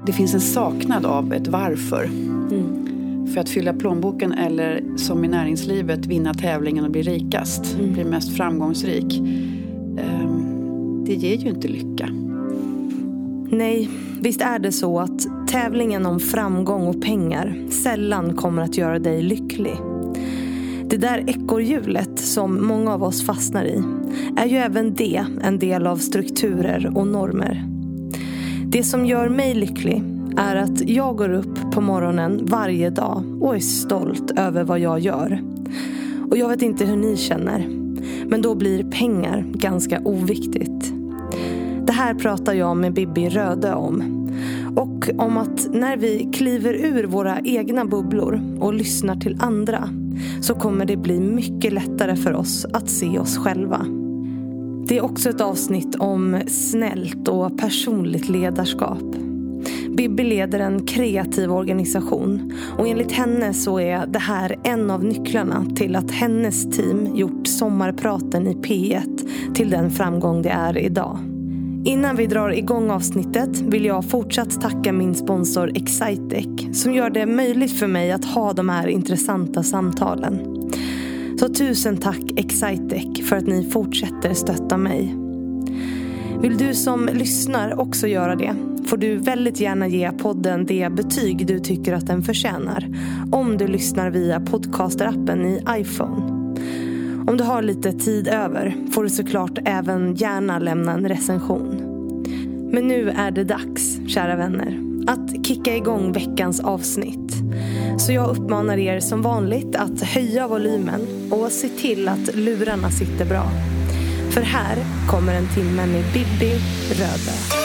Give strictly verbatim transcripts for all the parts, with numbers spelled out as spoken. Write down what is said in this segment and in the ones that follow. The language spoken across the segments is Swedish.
det finns en saknad av ett varför. Mm. För att fylla plånboken eller som i näringslivet vinna tävlingen och bli rikast. Mm. Bli mest framgångsrik. Det ger ju inte lycka. Nej, visst är det så att tävlingen om framgång och pengar sällan kommer att göra dig lycklig. Det där ekorrhjulet som många av oss fastnar i är ju även det en del av strukturer och normer. Det som gör mig lycklig är att jag går upp på morgonen varje dag och är stolt över vad jag gör. Och jag vet inte hur ni känner, men då blir pengar ganska oviktigt. Det här pratar jag med Bibi Röde om. Och om att när vi kliver ur våra egna bubblor och lyssnar till andra så kommer det bli mycket lättare för oss att se oss själva. Det är också ett avsnitt om snällt och personligt ledarskap. Bibi leder en kreativ organisation och enligt henne så är det här en av nycklarna till att hennes team gjort sommarpraten i P ett till den framgång det är idag. Innan vi drar igång avsnittet vill jag fortsatt tacka min sponsor Excitec som gör det möjligt för mig att ha de här intressanta samtalen. Så tusen tack Excitec för att ni fortsätter stötta mig. Vill du som lyssnar också göra det får du väldigt gärna ge podden det betyg du tycker att den förtjänar om du lyssnar via podcasterappen i iPhone. Om du har lite tid över får du såklart även gärna lämna en recension. Men nu är det dags, kära vänner, att kicka igång veckans avsnitt. Så jag uppmanar er som vanligt att höja volymen och se till att lurarna sitter bra. För här kommer en timme med Bibi Röde.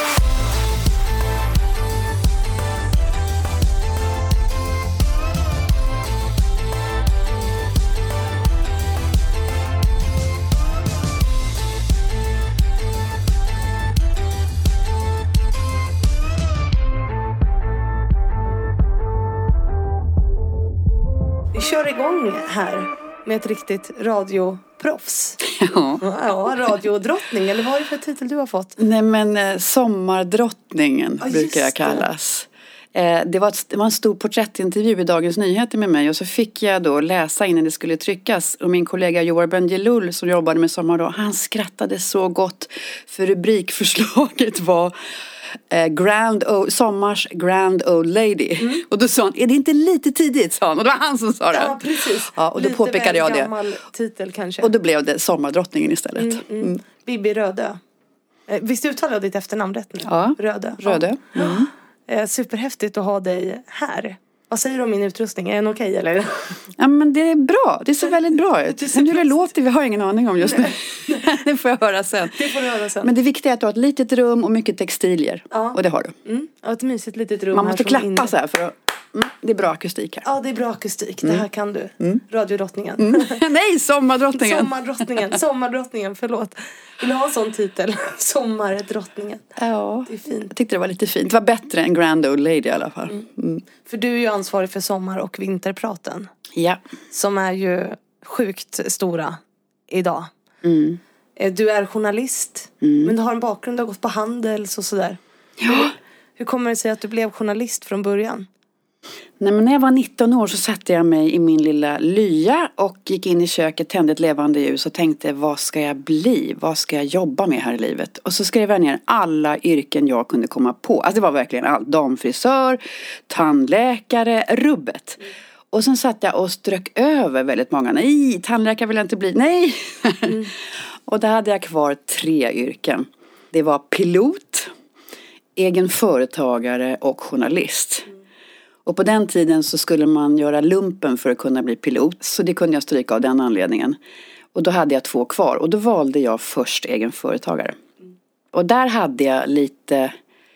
Vi kör igång här med ett riktigt radioproffs. Ja. Ja, radiodrottning. Eller vad är det för titel du har fått? Nej men eh, sommardrottningen ja, brukar jag kallas. Eh, det, var ett, det var en stor porträttintervju i Dagens Nyheter med mig. Och så fick jag då läsa innan det skulle tryckas. Och min kollega Joar Bendjelloul som jobbade med Sommar då. Han skrattade så gott. För rubrikförslaget var... Eh, grand o- Sommars Grand Old Lady. Mm. Och då sa han, är det inte lite tidigt? Sa han. Och det var han som sa det. Ja, precis. Ja, och då lite påpekade jag det. Gammal titel kanske. Och då blev det Sommardrottningen istället. Mm, mm. Mm. Bibi Röde. Eh, visst uttalar ditt efternamn rätt nu? Ja, Röde. Röde. Ja. Mm. Eh, superhäftigt att ha dig här. Vad säger du om min utrustning? Är den okej okay, eller? Ja men det är bra. Det ser väldigt bra ut. Sen hur det låter vi har ingen aning om just nu. Det får jag höra sen. Det får du höra sen. Men det viktiga är att du har ett litet rum och mycket textilier. Ja. Och det har du. Mm. Ja, ett mysigt litet rum. Man måste här klappa inne. så här för att... Mm, det är bra akustik här. Ja, det är bra akustik. Mm. Det här kan du. Mm. Radiodrottningen. Mm. Nej, sommardrottningen. Sommardrottningen. Sommardrottningen, förlåt. Vill du ha en sån titel? Sommardrottningen. Ja, det är fint. Jag tyckte det var lite fint. Det var bättre än Grand Old Lady i alla fall. Mm. Mm. För du är ju ansvarig för sommar- och vinterpraten. Ja. Som är ju sjukt stora idag. Mm. Du är journalist. Mm. Men du har en bakgrund, du har gått på Handels och sådär. Ja. Hur kommer det sig att du blev journalist från början? Nej, men när jag var nitton år så satte jag mig i min lilla lya och gick in i köket, tände ett levande ljus och tänkte, vad ska jag bli? Vad ska jag jobba med här i livet? Och så skrev jag ner alla yrken jag kunde komma på. Alltså det var verkligen allt. Damfrisör, tandläkare, rubbet. Mm. Och sen satt jag och strök över väldigt många. Nej, tandläkare vill jag inte bli. Nej! Mm. Och där hade jag kvar tre yrken. Det var pilot, egen företagare och journalist. Mm. Och på den tiden så skulle man göra lumpen för att kunna bli pilot. Så det kunde jag stryka av den anledningen. Och då hade jag två kvar. Och då valde jag först egen företagare. Mm. Och där hade jag lite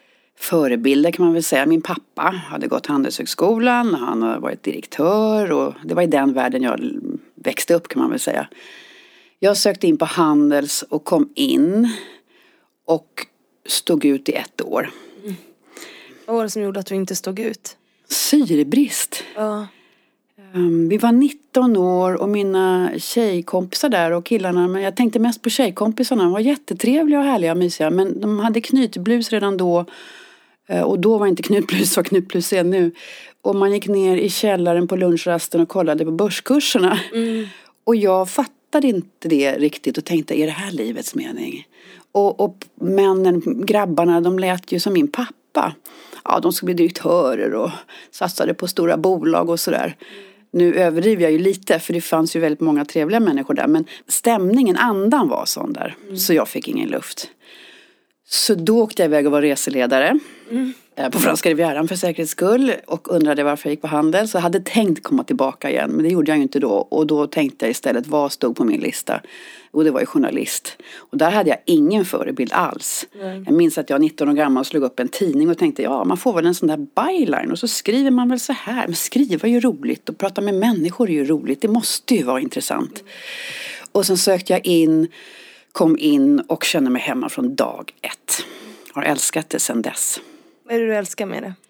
förebilder kan man väl säga. Min pappa hade gått Handelshögskolan. Han har varit direktör. Och det var i den världen jag växte upp kan man väl säga. Jag sökte in på Handels och kom in. Och stod ut i ett år. Mm. Vad var det som gjorde att du inte stod ut? Syrebrist. Ja. Um, vi var nitton år och mina tjejkompisar där och killarna, men jag tänkte mest på tjejkompisarna. De var jättetrevliga och härliga och mysiga, men de hade knytblus redan då. Och då var inte knutplus vad knutplus är nu. Och man gick ner i källaren på lunchrasten och kollade på börskurserna. Mm. Och jag fattade inte det riktigt och tänkte, är det här livets mening? Och, och männen, grabbarna, de lät ju som min pappa. Ja, de skulle bli direktörer och satsade på stora bolag och sådär. Nu överdriver jag ju lite, för det fanns ju väldigt många trevliga människor där. Men stämningen, andan var sån där. Mm. Så jag fick ingen luft. Så då åkte jag iväg och var reseledare. Mm. På Franska Rivieran för säkerhets skull. Och undrade varför jag gick på handel. Så jag hade tänkt komma tillbaka igen. Men det gjorde jag ju inte då. Och då tänkte jag istället, vad stod på min lista? Och det var ju journalist. Och där hade jag ingen förebild alls. Mm. Jag minns att jag nitton år gammal slog upp en tidning och tänkte, ja, man får väl en sån där byline. Och så skriver man väl så här. Men skriva är ju roligt. Och prata med människor är ju roligt. Det måste ju vara intressant. Mm. Och sen sökte jag in, kom in och kände mig hemma från dag ett. Har älskat det sedan dess. Vad är det du älskar med det?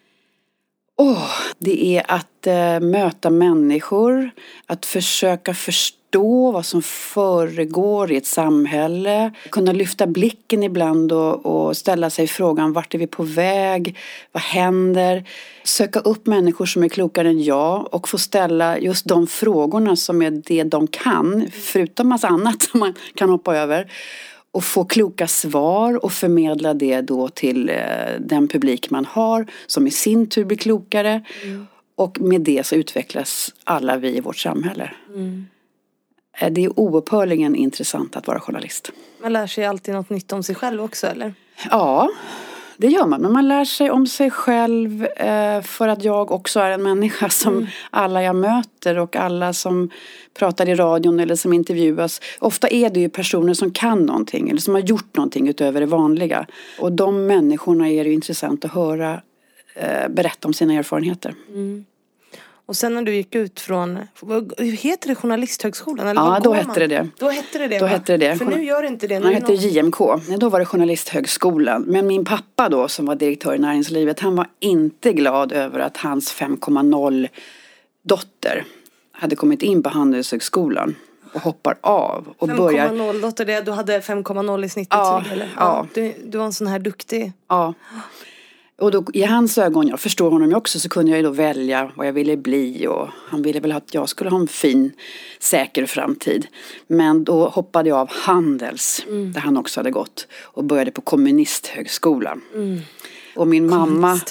Oh, det är att äh, möta människor. Att försöka förstå vad som föregår i ett samhälle. Kunna lyfta blicken ibland och, och ställa sig frågan, vart är vi på väg? Vad händer? Söka upp människor som är klokare än jag. Och få ställa just de frågorna som är det de kan. Förutom massa annat som man kan hoppa över. Och få kloka svar och förmedla det då till eh, den publik man har. Som i sin tur blir klokare. Mm. Och med det så utvecklas alla vi i vårt samhälle. Mm. Eh, det är oupphörligen intressant att vara journalist. Man lär sig alltid något nytt om sig själv också, eller? Ja, det gör man. Men man lär sig om sig själv eh, för att jag också är en människa som mm. alla jag möter och alla som pratar i radion eller som intervjuas. Ofta är det ju personer som kan någonting eller som har gjort någonting utöver det vanliga. Och de människorna är det ju intressant att höra eh, berätta om sina erfarenheter. Mm. Och sen när du gick ut från, heter det Journalisthögskolan? Eller ja, då hette det det. Då hette det det, då hette det, det. För nu gör det inte det. Det hette någon... J M K. Då var det Journalisthögskolan. Men min pappa då, som var direktör i näringslivet, han var inte glad över att hans fem komma noll dotter hade kommit in på Handelshögskolan och hoppar av och börjar... fem komma noll dotter, det, du hade fem komma noll i snittet? Ja, eller? ja. ja. Du, du var en sån här duktig... Ja. Och då, i hans ögon, jag förstår honom ju också, så kunde jag ju då välja vad jag ville bli. Och han ville väl att jag skulle ha en fin, säker framtid. Men då hoppade jag av Handels, mm. där han också hade gått. Och började på Kommunisthögskolan. Mm. Och min mamma,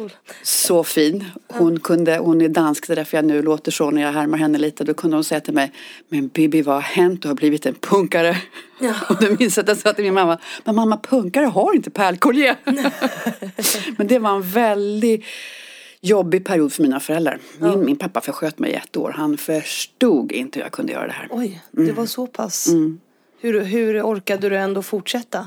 så fin, hon, kunde, hon är dansk, det är därför jag nu låter så när jag härmar henne lite. Då kunde hon säga till mig, men Bibi, vad har hänt? Du har blivit en punkare. Ja. Och då minns jag att jag sa till min mamma, men mamma, punkare har inte pärlkollier. Men det var en väldigt jobbig period för mina föräldrar. Min, ja. min pappa försköt mig i ett år. Han förstod inte hur jag kunde göra det här. Oj, det mm. var så pass. Mm. Hur, hur orkade du ändå fortsätta?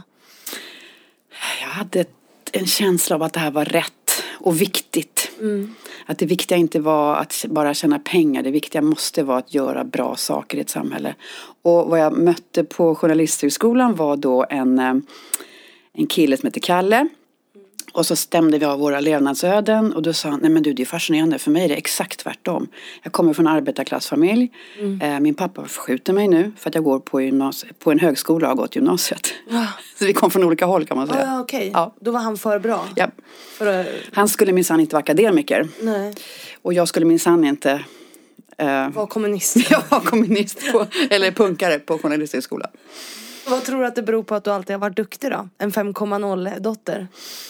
Jag hade en känsla av att det här var rätt och viktigt. Mm. Att det viktiga inte var att bara tjäna pengar. Det viktiga måste vara att göra bra saker i ett samhälle. Och vad jag mötte på Journalisthögskolan var då en, en kille som heter Kalle. Och så stämde vi av våra levnadsöden. Och då sa han, nej men du, det är fascinerande. För mig är det exakt tvärtom. Jag kommer från en arbetarklassfamilj. Mm. Min pappa förskjuter mig nu. För att jag går på, gymnasie, på en högskola och har gått gymnasiet. Ja. Så vi kom från olika håll, kan man säga. Ja, okej. Ja. Då var han för bra. Ja. För att... Han skulle minsann inte vara akademiker. Nej. Och jag skulle minsann inte... Uh... Var kommunist. Jag var kommunist. På, eller punkare på Journalisthögskolan. Vad tror du att det beror på att du alltid har varit duktig då? En fem komma noll-dotter.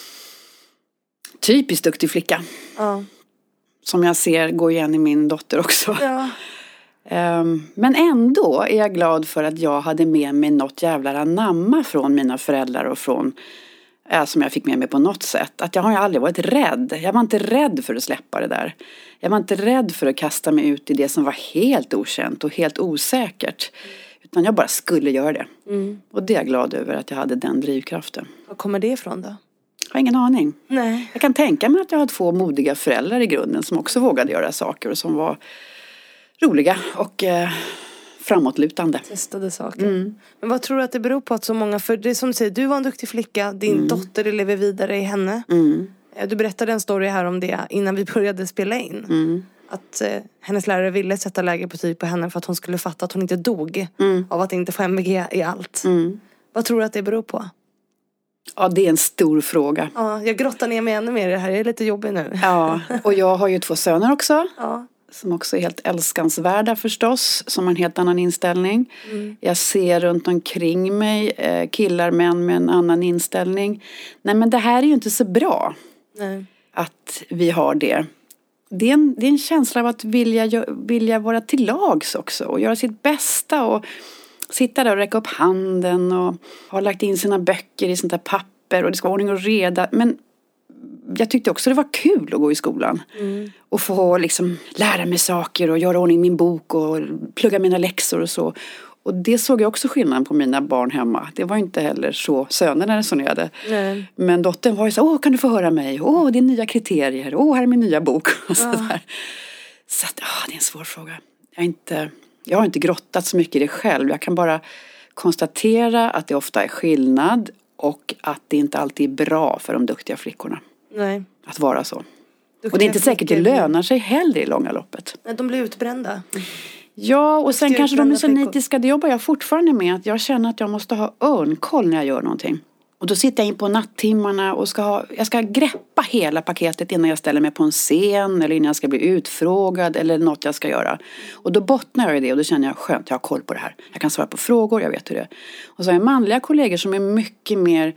Typiskt duktig flicka. Ja. Som jag ser går igen i min dotter också. Ja. Um, men ändå är jag glad för att jag hade med mig något jävla anamma från mina föräldrar och från, äh, som jag fick med mig på något sätt. Att jag har ju aldrig varit rädd. Jag var inte rädd för att släppa det där. Jag var inte rädd för att kasta mig ut i det som var helt okänt och helt osäkert. Utan jag bara skulle göra det. Mm. Och det är jag glad över att jag hade den drivkraften. Var kommer det ifrån då? Jag har ingen aning. Nej. Jag kan tänka mig att jag har två modiga föräldrar i grunden som också vågade göra saker och som var roliga och eh, framåtlutande. Testade saker. Mm. Men vad tror du att det beror på att så många, för det är som du säger, du var en duktig flicka, din mm. dotter lever vidare i henne. Mm. Du berättade en story här om det innan vi började spela in. Mm. Att eh, hennes lärare ville sätta lägre betyg på henne för att hon skulle fatta att hon inte dog mm. av att inte få M V G i allt. Mm. Vad tror du att det beror på? Ja, det är en stor fråga. Ja, jag grottar ner mig ännu mer i det här. Jag är lite jobbig nu. Ja, och jag har ju två söner också. Ja. Som också är helt älskansvärda förstås. Som har en helt annan inställning. Mm. Jag ser runt omkring mig eh, killar, män med en annan inställning. Nej, men det här är ju inte så bra. Nej. Att vi har det. Det är, en, det är en känsla av att vilja, vilja vara till lags också. Och göra sitt bästa. Och sitta där och räcka upp handen. Och ha lagt in sina böcker i sånt där papper. Och det ska vara ordning och reda. Men jag tyckte också det var kul att gå i skolan. Mm. Och få liksom lära mig saker. Och göra ordning min bok. Och plugga mina läxor och så. Och det såg jag också skillnaden på mina barn hemma. Det var inte heller så sönerna resonerade. Nej. Men dottern var ju så, åh kan du få höra mig? Åh det är nya kriterier. Åh här är min nya bok. Och så, där. Så att, åh, det är en svår fråga. Jag, är inte, jag har inte grottat så mycket i det själv. Jag kan bara konstatera att det ofta är skillnad. Och att det inte alltid är bra för de duktiga flickorna. Nej. Att vara så. Duktiga och det är inte säkert det lönar sig heller i långa loppet. Nej, de blir utbrända. Ja, och sen kanske de är så nitiska. Det jobbar jag fortfarande med. Att jag känner att jag måste ha örnkoll när jag gör någonting. Och då sitter jag in på nattimmarna och ska ha, jag ska greppa hela paketet innan jag ställer mig på en scen. Eller innan jag ska bli utfrågad eller något jag ska göra. Och då bottnar jag i det och då känner jag skönt, jag har koll på det här. Jag kan svara på frågor, jag vet hur det är. Och så har jag manliga kollegor som är mycket mer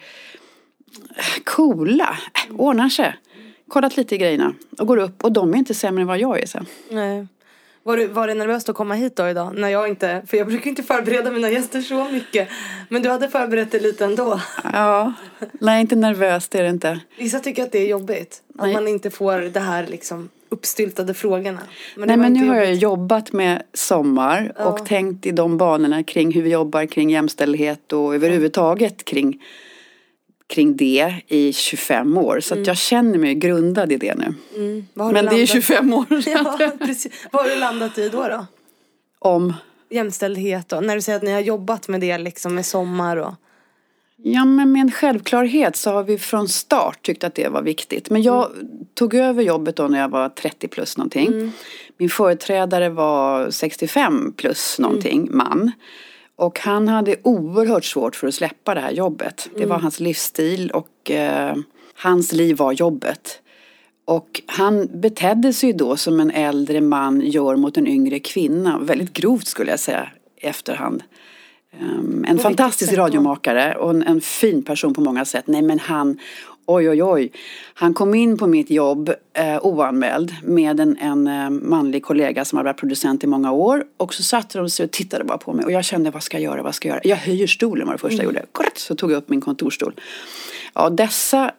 coola. Ordnar sig. Kollat lite i grejerna. Och går upp och de är inte sämre än vad jag är sen. Nej. Var, du, var det nervöst att komma hit då idag? När jag inte, för jag brukar inte förbereda mina gäster så mycket. Men du hade förberett det lite ändå. Ja, nej inte nervöst är det inte. Vissa tycker att det är jobbigt. Nej. Att man inte får det här liksom uppstyltade frågorna. Men nej men nu jobbigt. Har jag jobbat med Sommar. Ja. Och tänkt i de banorna kring hur vi jobbar kring jämställdhet. Och överhuvudtaget kring... kring det i tjugofem år. Så mm. att jag känner mig grundad i det nu. Mm. Men det är tjugofem år. Ja, precis. Vad har du landat i då då? Om? Jämställdhet då. När du säger att ni har jobbat med det liksom med Sommar och... Ja, men med en självklarhet så har vi från start tyckt att det var viktigt. Men jag mm. tog över jobbet då när jag var trettio plus någonting. Mm. Min företrädare var sextiofem plus någonting, mm. man. Och han hade oerhört svårt för att släppa det här jobbet. Det var mm. hans livsstil och eh, hans liv var jobbet. Och han betedde sig då som en äldre man gör mot en yngre kvinna. Väldigt grovt skulle jag säga efterhand. Um, en fantastisk radiomakare och en, en fin person på många sätt. Nej men han, oj oj oj. Han kom in på mitt jobb eh, oanmäld med en, en eh, manlig kollega som har varit producent i många år. Och så satte de sig och tittade bara på mig. Och jag kände, vad ska jag göra, vad ska jag göra? Jag höjer stolen var det första mm. jag gjorde. Så tog jag upp min kontorstol. Ja, dessa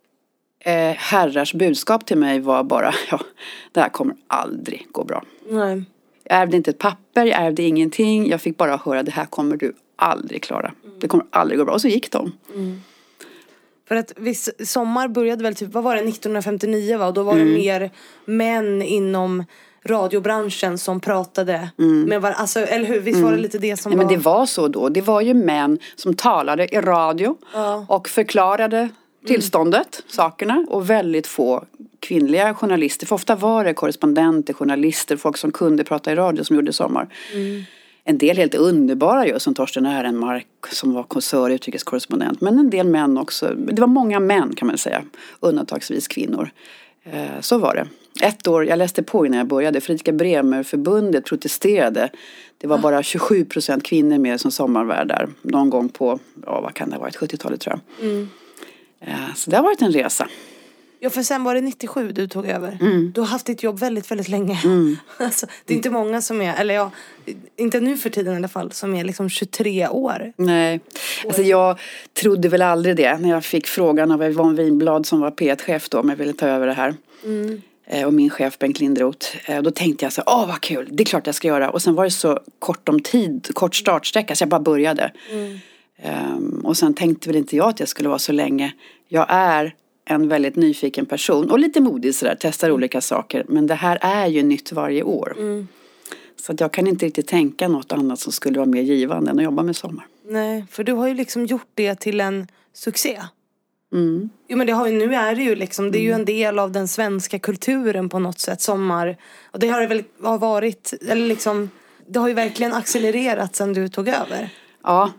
eh, herrars budskap till mig var bara, ja, det här kommer aldrig gå bra. Nej. Jag ärvde inte ett papper, jag ärvde ingenting. Jag fick bara höra, det här kommer du aldrig klara. Mm. Det kommer aldrig gå bra. Och så gick de. Mm. För att viss, Sommar började väl typ, vad var det, nittonhundrafemtionio va? Och då var mm. det mer män inom radiobranschen som pratade mm. med var, alltså, eller hur? Visst mm. var det lite det som ja, var... men det var så då. Det var ju män som talade i radio ja. Och förklarade tillståndet, mm. sakerna. Och väldigt få kvinnliga journalister. För ofta var det korrespondenter, journalister, folk som kunde prata i radio som gjorde Sommar. Mm. En del helt underbara ju, som Torsten Ehrenmark som var konsör och utrikeskorrespondent. Men en del män också. Det var många män kan man säga. Undantagsvis kvinnor. Eh, så var det. Ett år, jag läste på innan jag började. Fredrika Bremer-förbundet protesterade. Det var bara tjugosju procent kvinnor med som sommarvärdar. Någon gång på, ja vad kan det ha varit, sjuttiotalet tror jag. Mm. Eh, så det har varit en resa. Ja, för sen var det nittiosju du tog över. Mm. Du har haft ditt jobb väldigt, väldigt länge. Mm. Alltså, det är inte många som är, eller ja, inte nu för tiden i alla fall, som är liksom tjugotre år. Nej, alltså jag trodde väl aldrig det när jag fick frågan av Yvonne Winblad som var P ett-chef då om jag ville ta över det här. Mm. Och min chef Bengt Lindroth. Då tänkte jag så, åh vad kul, det är klart jag ska göra. Och sen var det så kort om tid, kort startsträcka så jag bara började. Mm. Um, och sen tänkte väl inte jag att jag skulle vara så länge. Jag är en väldigt nyfiken person. Och lite modig sådär. Testar olika saker. Men det här är ju nytt varje år. Mm. Så att jag kan inte riktigt tänka något annat som skulle vara mer givande än att jobba med Sommar. Nej, för du har ju liksom gjort det till en succé. Mm. Jo men det har ju, nu är det ju liksom, det är ju en del av den svenska kulturen på något sätt, Sommar. Och det har det väl har varit, eller liksom, det har ju verkligen accelererat sedan du tog över. Ja,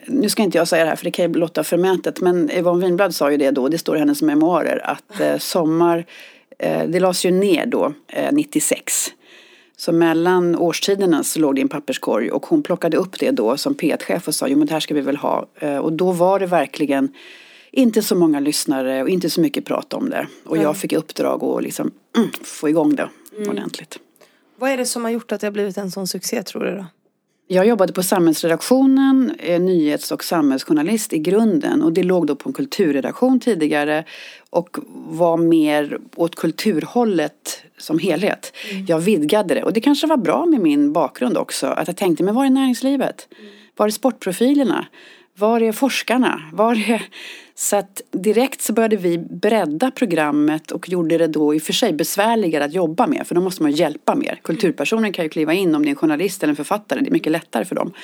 nu ska inte jag säga det här för det kan ju låta förmätet, men Yvonne Winblad sa ju det då, det står i hennes memoarer, att eh, sommar, eh, det lades ju ner då eh, nittiosex. Så mellan årstiderna så låg det i en papperskorg och hon plockade upp det då som P ett-chef och sa, jo men det här ska vi väl ha. Eh, och då var det verkligen inte så många lyssnare och inte så mycket prat om det. Och mm. jag fick uppdrag att liksom, mm, få igång det mm. ordentligt. Vad är det som har gjort att det har blivit en sån succé, tror du då? Jag jobbade på samhällsredaktionen, nyhets- och samhällsjournalist i grunden. Och det låg då på en kulturredaktion tidigare och var mer åt kulturhållet som helhet. Mm. Jag vidgade det och det kanske var bra med min bakgrund också. Att jag tänkte, men var är näringslivet? Mm. Var är sportprofilerna? Var är forskarna? Var är... Så att direkt så började vi bredda programmet och gjorde det då i och för sig besvärligare att jobba med. För då måste man hjälpa mer. Kulturpersonen kan ju kliva in om det är en journalist eller en författare. Det är mycket lättare för dem.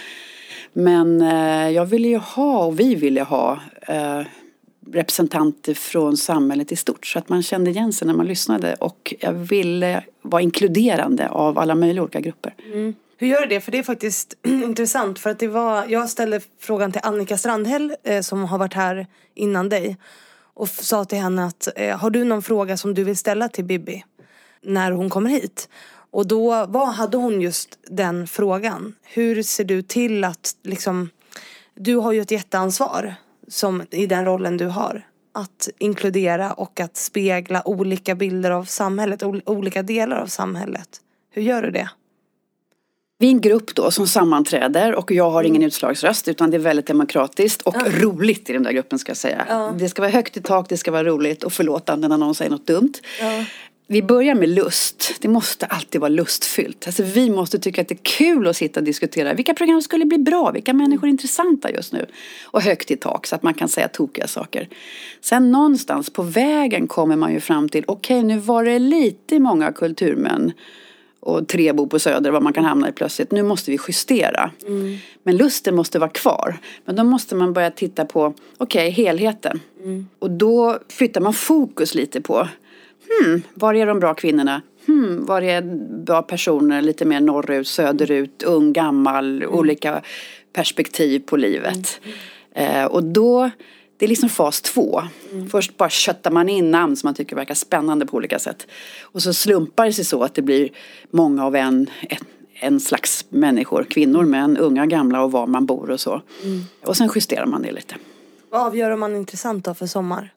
Men eh, jag ville ju ha och vi ville ha eh, representanter från samhället i stort. Så att man kände igen sig när man lyssnade. Och jag ville vara inkluderande av alla möjliga olika grupper. Mm. Hur gör du det? För det är faktiskt intressant. För att det var, jag ställde frågan till Annika Strandhäll eh, som har varit här innan dig. Och f- sa till henne att eh, har du någon fråga som du vill ställa till Bibi när hon kommer hit? Och då vad hade hon just den frågan. Hur ser du till att liksom, du har ju ett jätteansvar som, i den rollen du har. Att inkludera och att spegla olika bilder av samhället, ol- olika delar av samhället. Hur gör du det? Vi är en grupp då som sammanträder och jag har ingen utslagsröst utan det är väldigt demokratiskt och ja. roligt i den där gruppen ska jag säga. Ja. Det ska vara högt i tak, det ska vara roligt och förlåtande när någon säger något dumt. Ja. Vi börjar med lust. Det måste alltid vara lustfyllt. Alltså vi måste tycka att det är kul att sitta och diskutera vilka program skulle bli bra, vilka människor är intressanta just nu. Och högt i tak så att man kan säga tokiga saker. Sen någonstans på vägen kommer man ju fram till okej, okay, nu var det lite många kulturmän och tre bor på Söder, vad man kan hamna i plötsligt. Nu måste vi justera. Mm. Men lusten måste vara kvar. Men då måste man börja titta på, okej, okay, helheten. Mm. Och då flyttar man fokus lite på, hmm, var är de bra kvinnorna? Hmm, var är bra personer lite mer norrut, söderut, ung, gammal, mm. olika perspektiv på livet. Mm. Eh, och då... Det är liksom fas två. Mm. Först bara köttar man in namn som man tycker verkar spännande på olika sätt. Och så slumpar det sig så att det blir många av en, en, en slags människor. Kvinnor, män, unga, gamla och var man bor och så. Mm. Och sen justerar man det lite. Vad avgör om man är intressant då för sommar?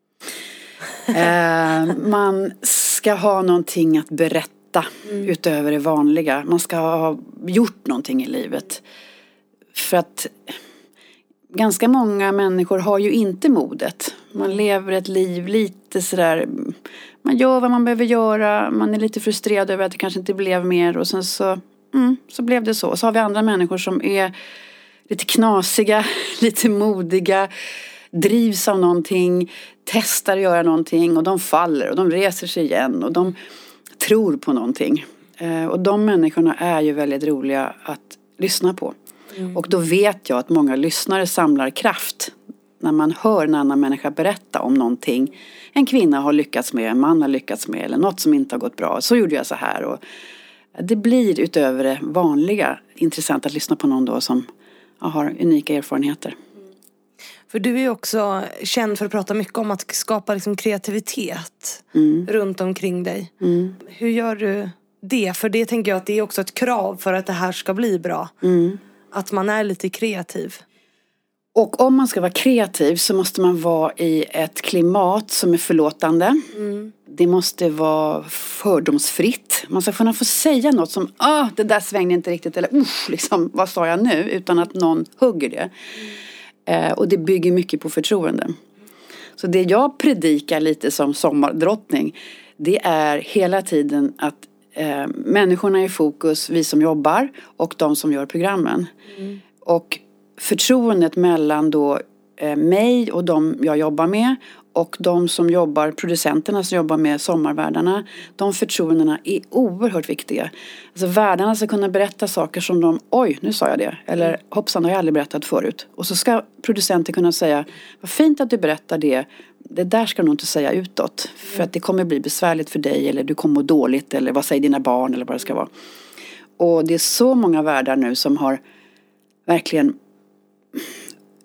eh, man ska ha någonting att berätta mm. utöver det vanliga. Man ska ha gjort någonting i livet. För att... Ganska många människor har ju inte modet. Man lever ett liv lite sådär. Man gör vad man behöver göra. Man är lite frustrerad över att det kanske inte blev mer. Och sen så, mm, så blev det så. Så har vi andra människor som är lite knasiga. Lite modiga. Drivs av någonting. Testar att göra någonting. Och de faller. Och de reser sig igen. Och de tror på någonting. Och de människorna är ju väldigt roliga att lyssna på. Mm. Och då vet jag att många lyssnare samlar kraft när man hör en annan människa berätta om någonting en kvinna har lyckats med, en man har lyckats med eller något som inte har gått bra. Så gjorde jag så här. Och det blir utöver det vanliga intressant att lyssna på någon då som har unika erfarenheter. Mm. För du är ju också känd för att prata mycket om att skapa liksom kreativitet mm. runt omkring dig. Mm. Hur gör du det? För det tänker jag att det är också ett krav för att det här ska bli bra. Mm. Att man är lite kreativ. Och om man ska vara kreativ så måste man vara i ett klimat som är förlåtande. Mm. Det måste vara fördomsfritt. Man ska kunna få säga något som, ah, det där svängde inte riktigt. Eller, usch, liksom, vad sa jag nu? Utan att någon hugger det. Mm. Eh, och det bygger mycket på förtroende. Så det jag predikar lite som sommardrottning, det är hela tiden att Eh, människorna är i fokus, vi som jobbar och de som gör programmen. Mm. Och förtroendet mellan då eh, mig och de jag jobbar med och de som jobbar, producenterna som jobbar med sommarvärdarna, de förtroendena är oerhört viktiga. Alltså värdarna ska kunna berätta saker som de, oj, nu sa jag det. Eller hoppsan, har jag aldrig berättat förut. Och så ska producenter kunna säga, vad fint att du berättar det. Det där ska du nog inte säga utåt. För att det kommer bli besvärligt för dig. Eller du kommer må dåligt. Eller vad säger dina barn. Eller vad det ska vara. Och det är så många värdar nu som har verkligen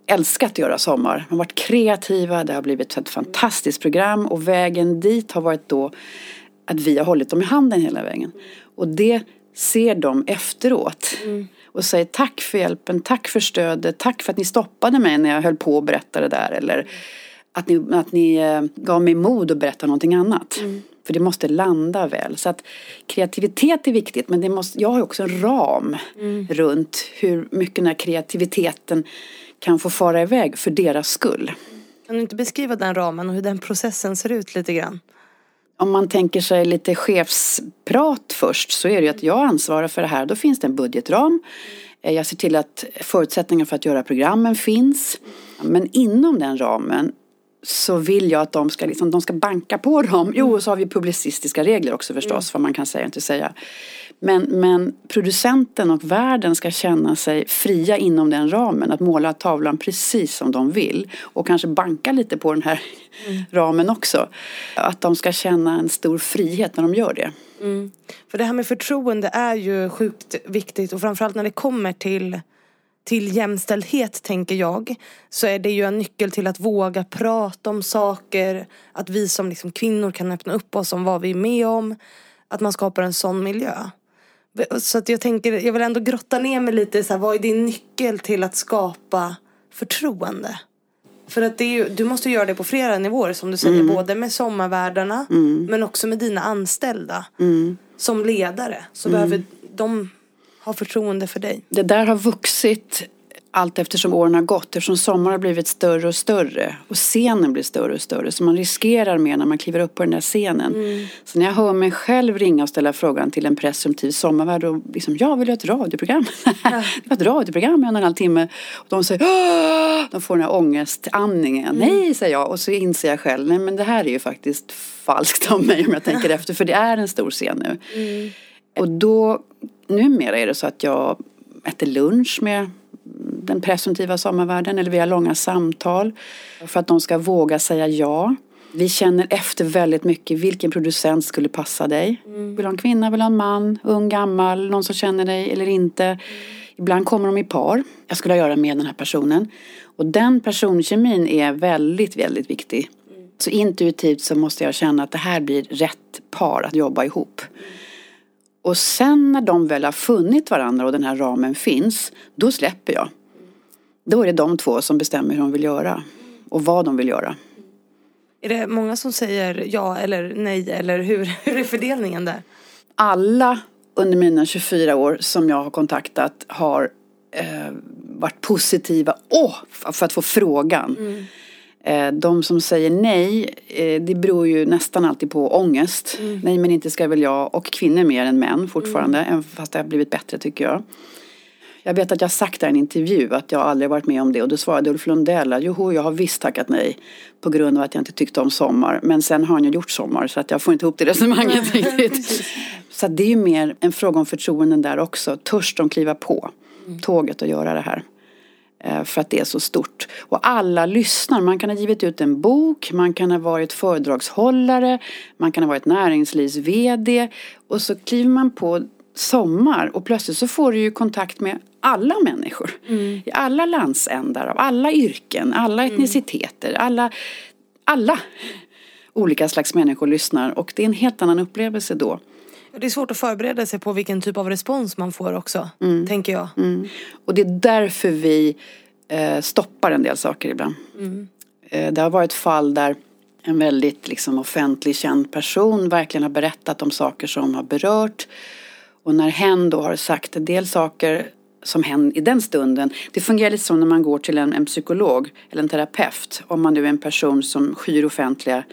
älskat att göra sommar. De har varit kreativa, det har blivit ett fantastiskt program och vägen dit har varit då att vi har hållit dem i handen hela vägen. Och det ser de efteråt mm. och säger tack för hjälpen, tack för stödet, tack för att ni stoppade mig när jag höll på att berätta det där. Eller mm. att ni, att ni gav mig mod att berätta någonting annat. Mm. För det måste landa väl. Så att kreativitet är viktigt, men det måste, jag har också en ram mm. runt hur mycket den här kreativiteten kan få fara iväg för deras skull. Kan du inte beskriva den ramen och hur den processen ser ut lite grann? Om man tänker sig lite chefsprat först så är det ju att jag ansvarar för det här. Då finns det en budgetram. Jag ser till att förutsättningar för att göra programmen finns. Men inom den ramen så vill jag att de ska, liksom, de ska banka på dem. Jo, och så har vi publicistiska regler också förstås. Vad man kan säga och inte säga. Men, men producenten och världen ska känna sig fria inom den ramen. Att måla tavlan precis som de vill. Och kanske banka lite på den här mm. ramen också. Att de ska känna en stor frihet när de gör det. Mm. För det här med förtroende är ju sjukt viktigt. Och framförallt när det kommer till, till jämställdhet, tänker jag. Så är det ju en nyckel till att våga prata om saker. Att vi som liksom kvinnor kan öppna upp oss om vad vi är med om. Att man skapar en sån miljö. Så att jag tänker, jag vill ändå grotta ner mig lite så här, vad är din nyckel till att skapa förtroende? För att det är ju, du måste göra det på flera nivåer som du säger, mm. både med sommarvärdarna mm. men också med dina anställda mm. som ledare. Så mm. behöver de ha förtroende för dig. Det där har vuxit allt eftersom åren har gått. Eftersom sommar har blivit större och större. Och scenen blir större och större. Så man riskerar mer när man kliver upp på den där scenen. Mm. Så när jag hör mig själv ringa och ställa frågan till en presumtiv sommarvärd. Och liksom, jag vill ha ett radioprogram. Ja. Jag vill ha ett radioprogram i en och en halv timme. Och de säger, åh! De får den här ångestandningen. Mm. Nej, säger jag. Och så inser jag själv, nej men det här är ju faktiskt falskt av mig om jag tänker efter. För det är en stor scen nu. Mm. Och då, numera är det så att jag äter lunch med den presumtiva sommarvärden eller vi har långa samtal för att de ska våga säga ja. Vi känner efter väldigt mycket vilken producent skulle passa dig. Mm. Vill du ha en kvinna, vill du ha en man, ung, gammal, någon som känner dig eller inte. Mm. Ibland kommer de i par. Jag skulle göra med den här personen. Och den personkemin är väldigt, väldigt viktig. Mm. Så intuitivt så måste jag känna att det här blir rätt par att jobba ihop. Mm. Och sen när de väl har funnit varandra och den här ramen finns, då släpper jag. Då är det de två som bestämmer hur de vill göra och vad de vill göra. Är det många som säger ja eller nej eller hur, hur är fördelningen där? Alla under mina tjugofyra år som jag har kontaktat har eh, varit positiva åh, för att få frågan. Mm. Eh, de som säger nej, eh, det beror ju nästan alltid på ångest. Mm. Nej men inte ska väl jag, och kvinnor mer än män fortfarande, mm. även fast det har blivit bättre tycker jag. Jag vet att jag sagt i en intervju att jag aldrig varit med om det. Och då svarade Ulf Lundell att joho, jag har visst tackat nej på grund av att jag inte tyckte om sommar. Men sen har han ju gjort sommar så att jag får inte ihop det resonemanget riktigt. Så det är ju mer en fråga om förtroenden där också. Törs de kliva på tåget och göra det här. För att det är så stort. Och alla lyssnar. Man kan ha givit ut en bok. Man kan ha varit föredragshållare. Man kan ha varit näringslivs-vd. Och så kliver man på sommar och plötsligt så får du ju kontakt med alla människor mm. i alla landsändar, av alla yrken, alla etniciteter, mm. alla, alla olika slags människor lyssnar och det är en helt annan upplevelse då. Det är svårt att förbereda sig på vilken typ av respons man får också, mm. tänker jag. Mm. Och det är därför vi eh, stoppar en del saker ibland. Mm. Eh, det har varit fall där en väldigt liksom, offentlig känd person verkligen har berättat om saker som har berört. Och när hen då har sagt en del saker som hen i den stunden. Det fungerar lite som när man går till en, en psykolog eller en terapeut. Om man nu är en person som skyr offentliga,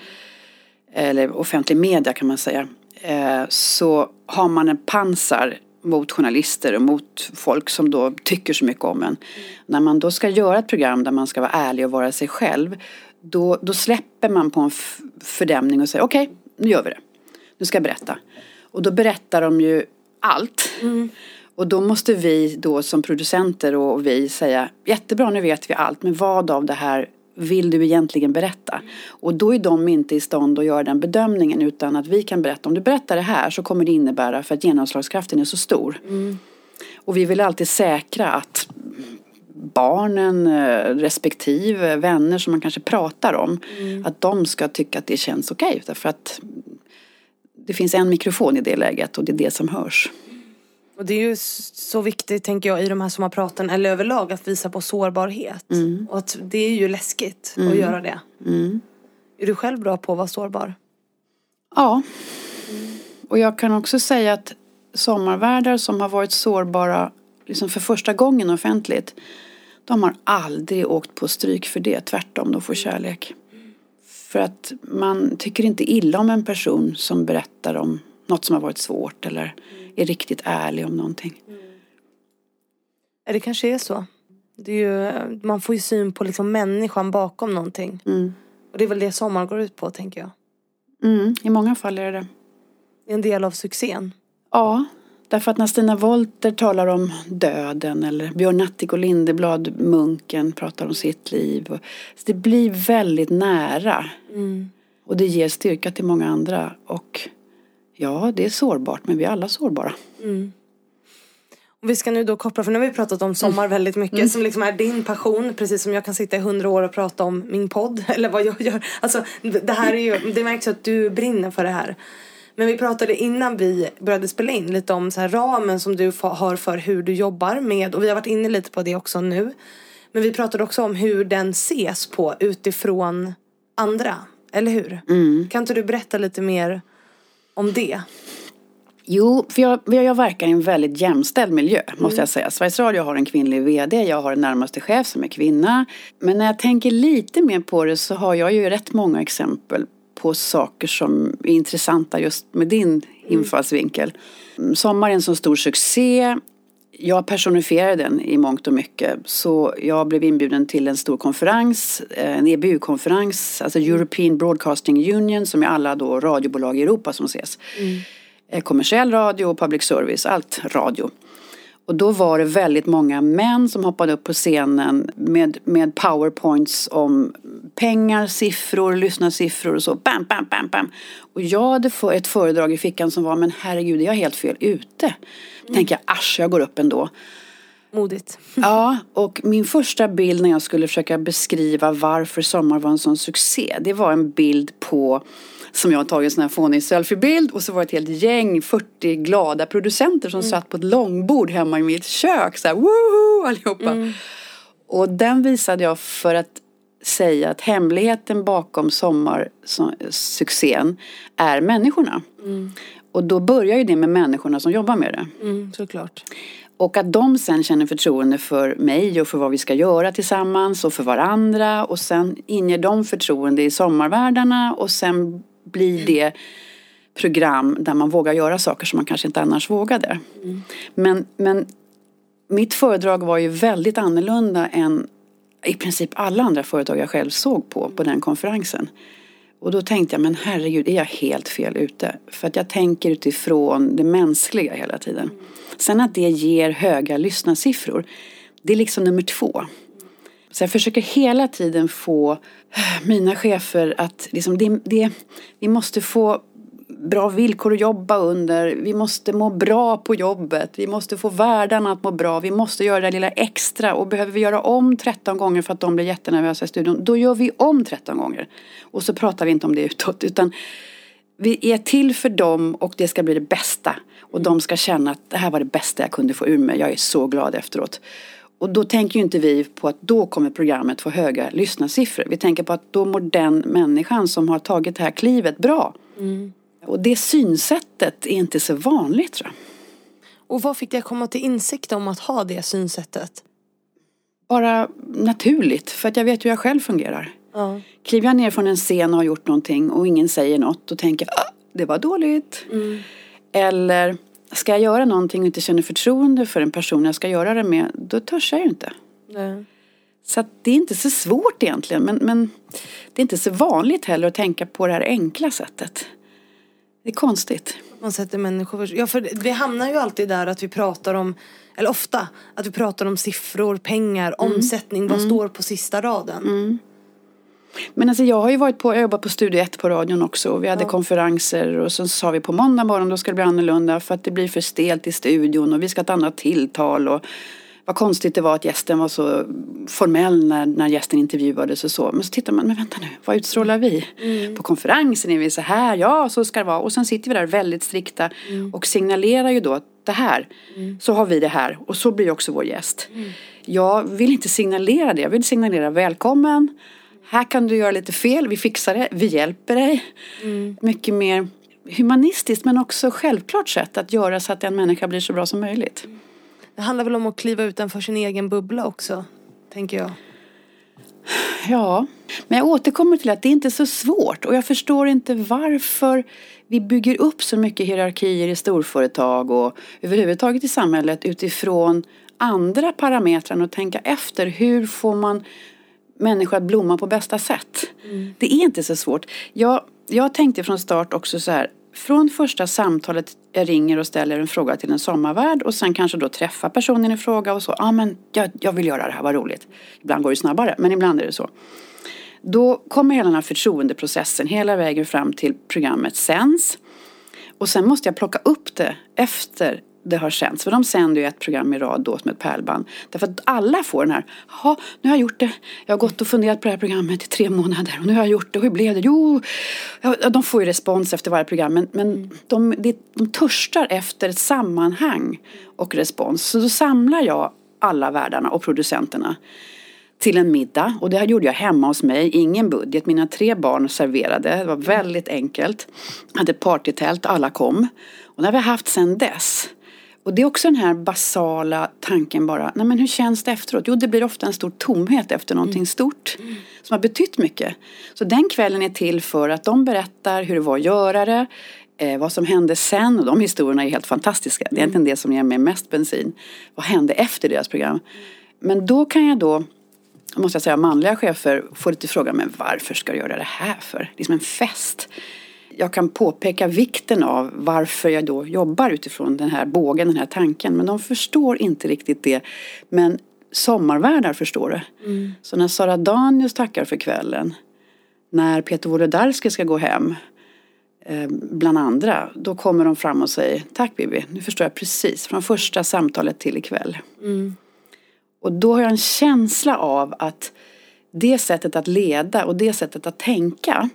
eller offentlig media kan man säga. Eh, så har man en pansar mot journalister och mot folk som då tycker så mycket om en. Mm. När man då ska göra ett program där man ska vara ärlig och vara sig själv. Då, då släpper man på en f- fördämning och säger okej, okay, nu gör vi det. Nu ska jag berätta. Och då berättar de ju allt. Mm. Och då måste vi då som producenter och vi säga jättebra, nu vet vi allt. Men vad av det här vill du egentligen berätta? Mm. Och då är de inte i stånd att göra den bedömningen utan att vi kan berätta. Om du berättar det här så kommer det innebära för att genomslagskraften är så stor. Mm. Och vi vill alltid säkra att barnen, respektive vänner som man kanske pratar om. Mm. Att de ska tycka att det känns okej. Därför att det finns en mikrofon i det läget och det är det som hörs. Och det är ju så viktigt, tänker jag, i de här sommarpraten eller överlag att visa på sårbarhet. Mm. Och att det är ju läskigt mm. att göra det. Mm. Är du själv bra på att vara sårbar? Ja. Mm. Och jag kan också säga att sommarvärdar som har varit sårbara liksom för första gången offentligt, de har aldrig åkt på stryk för det. Tvärtom, de får kärlek. Mm. För att man tycker inte illa om en person som berättar om något som har varit svårt eller mm. är riktigt ärlig om någonting. Mm. Det kanske är så. Det är ju, man får ju syn på liksom människan bakom någonting. Mm. Och det är väl det sommar går ut på, tänker jag. Mm, i många fall är det. Det är en del av succén. Ja, därför att när Stina Wolter talar om döden eller Björn Natthik och Lindeblad, munken, pratar om sitt liv. Och, så det blir väldigt nära. Mm. Och det ger styrka till många andra. Och ja, det är sårbart, men vi är alla sårbara. Mm. Och vi ska nu då koppla, för nu har vi pratat om sommar mm. väldigt mycket. Mm. Som liksom är din passion, precis som jag kan sitta i hundra år och prata om min podd. Eller vad jag gör. Alltså, det här är ju, det märks att du brinner för det här. Men vi pratade innan vi började spela in lite om så här ramen som du har för hur du jobbar med. Och vi har varit inne lite på det också nu. Men vi pratade också om hur den ses på utifrån andra. Eller hur? Mm. Kan inte du berätta lite mer om det? Jo, för jag, jag verkar i en väldigt jämställd miljö, måste mm. jag säga. Sveriges Radio har en kvinnlig vd, jag har en närmaste chef som är kvinna. Men när jag tänker lite mer på det så har jag ju rätt många exempel på saker som är intressanta just med din infallsvinkel. Sommar är en så stor succé. Jag personifierade den i mångt och mycket. Så jag blev inbjuden till en stor konferens, en E B U-konferens, alltså European Broadcasting Union, som är alla då radiobolag i Europa som ses. Mm. Kommersiell radio, public service, allt radio. Och då var det väldigt många män som hoppade upp på scenen med, med powerpoints om pengar, siffror, lyssnarsiffror och så. Bam, bam, bam, bam. Och jag hade ett föredrag i fickan som var, men herregud, jag är helt fel ute. Mm. Tänker jag, asch, jag går upp ändå. Modigt. Ja, och min första bild när jag skulle försöka beskriva varför sommar var en sån succé, det var en bild på, som jag har tagit en sån här fånig selfiebild, och så var det ett helt gäng, fyrtio glada producenter som mm. satt på ett långbord hemma i mitt kök, så här, woho, allihopa. Mm. Och den visade jag för att säga att hemligheten bakom sommarsuccén är människorna. Mm. Och då börjar ju det med människorna som jobbar med det. Mm, såklart. Och att de sen känner förtroende för mig och för vad vi ska göra tillsammans och för varandra. Och sen inger de förtroende i sommarvärdarna, och sen blir det program där man vågar göra saker som man kanske inte annars vågade. Mm. Men, men mitt föredrag var ju väldigt annorlunda än i princip alla andra företag jag själv såg på på den konferensen. Och då tänkte jag, men herregud, är jag helt fel ute? För att jag tänker utifrån det mänskliga hela tiden. Mm. Sen att det ger höga lyssnarsiffror, det är liksom nummer två. Så jag försöker hela tiden få mina chefer att liksom det, det, vi måste få bra villkor att jobba under. Vi måste må bra på jobbet. Vi måste få värdarna att må bra. Vi måste göra det lilla extra. Och behöver vi göra om tretton gånger för att de blir jättenervösa i studion, då gör vi om tretton gånger. Och så pratar vi inte om det utåt, utan vi är till för dem och det ska bli det bästa. Och de ska känna att det här var det bästa jag kunde få ur mig. Jag är så glad efteråt. Och då tänker ju inte vi på att då kommer programmet få höga lyssnarsiffror. Vi tänker på att då mår den människan som har tagit det här klivet bra. Mm. Och det synsättet är inte så vanligt, tror jag. Och vad fick dig komma till insikt om att ha det synsättet? Bara naturligt, för att jag vet hur jag själv fungerar. Ja. Kliver jag ner från en scen och har gjort någonting och ingen säger något, och tänker ah, det var dåligt. Mm. Eller ska jag göra någonting och inte känner förtroende för en person jag ska göra det med, då törs jag ju inte. Nej. Så att det är inte så svårt egentligen, men, men det är inte så vanligt heller att tänka på det här enkla sättet. Det är konstigt. Man sätter människor för... Ja, för vi hamnar ju alltid där att vi pratar om, eller ofta, att vi pratar om siffror, pengar, mm. omsättning, vad mm. står på sista raden. Mm. Men alltså jag har ju varit på, jag jobbar på Studio ett på radion också, och vi hade ja. konferenser, och så sa vi på måndag morgon då ska det bli annorlunda för att det blir för stelt i studion och vi ska ha ett annat tilltal, och vad konstigt det var att gästen var så formell när, när gästen intervjuades och så. Men så tittar man, men vänta nu, vad utstrålar vi? Mm. På konferensen är vi så här, ja så ska det vara. Och sen sitter vi där väldigt strikta mm. och signalerar ju då att det här, mm. så har vi det här. Och så blir också vår gäst. Mm. Jag vill inte signalera det, jag vill signalera välkommen. Här kan du göra lite fel, vi fixar det, vi hjälper dig. Mm. Mycket mer humanistiskt men också självklart sätt att göra så att en människa blir så bra som möjligt. Det handlar väl om att kliva utanför sin egen bubbla också, tänker jag. Ja, men jag återkommer till att det inte är så svårt. Och jag förstår inte varför vi bygger upp så mycket hierarkier i storföretag och överhuvudtaget i samhället utifrån andra parametrar och tänka efter hur får man människor att blomma på bästa sätt. Mm. Det är inte så svårt. Jag, jag tänkte från start också så här, från första samtalet jag ringer och ställer en fråga till en sommarvärd och sen kanske då träffa personen i fråga och så, ja ah, men jag, jag vill göra det här, vad roligt. Ibland går det snabbare, men ibland är det så. Då kommer hela den här förtroendeprocessen hela vägen fram till programmet sänds. Och sen måste jag plocka upp det efter det har sänds. För de sänder ju ett program i rad då som ett pärlband. Därför att alla får den här, ja nu har jag gjort det. Jag har gått och funderat på det här programmet i tre månader. Och nu har jag gjort det, hur blev det? Jo, ja, de får ju respons efter varje program. Men, men de, de, de törstar efter ett sammanhang och respons. Så då samlar jag alla värdarna och producenterna till en middag. Och det här gjorde jag hemma hos mig. Ingen budget. Mina tre barn serverade. Det var väldigt enkelt. Jag hade partytält. Alla kom. Och när vi har haft sedan dess. Och det är också den här basala tanken bara. Nej men hur känns det efteråt? Jo det blir ofta en stor tomhet efter någonting mm. stort. Mm. Som har betytt mycket. Så den kvällen är till för att de berättar hur det var att göra det. Eh, vad som hände sen. Och de historierna är helt fantastiska. Det är egentligen det som ger mig mest bensin. Vad hände efter deras program? Men då kan jag då. Måste jag säga manliga chefer får lite fråga. Men varför ska du göra det här för? Det är som en fest. Jag kan påpeka vikten av varför jag då jobbar utifrån den här bågen, den här tanken. Men de förstår inte riktigt det. Men sommarvärdar förstår det. Mm. Så när Sara Danius tackar för kvällen. När Peter Wolodarski ska gå hem. Eh, bland andra. Då kommer de fram och säger. Tack Bibi, nu förstår jag precis. Från första samtalet till ikväll. Mm. Och då har jag en känsla av att det sättet att leda och det sättet att tänka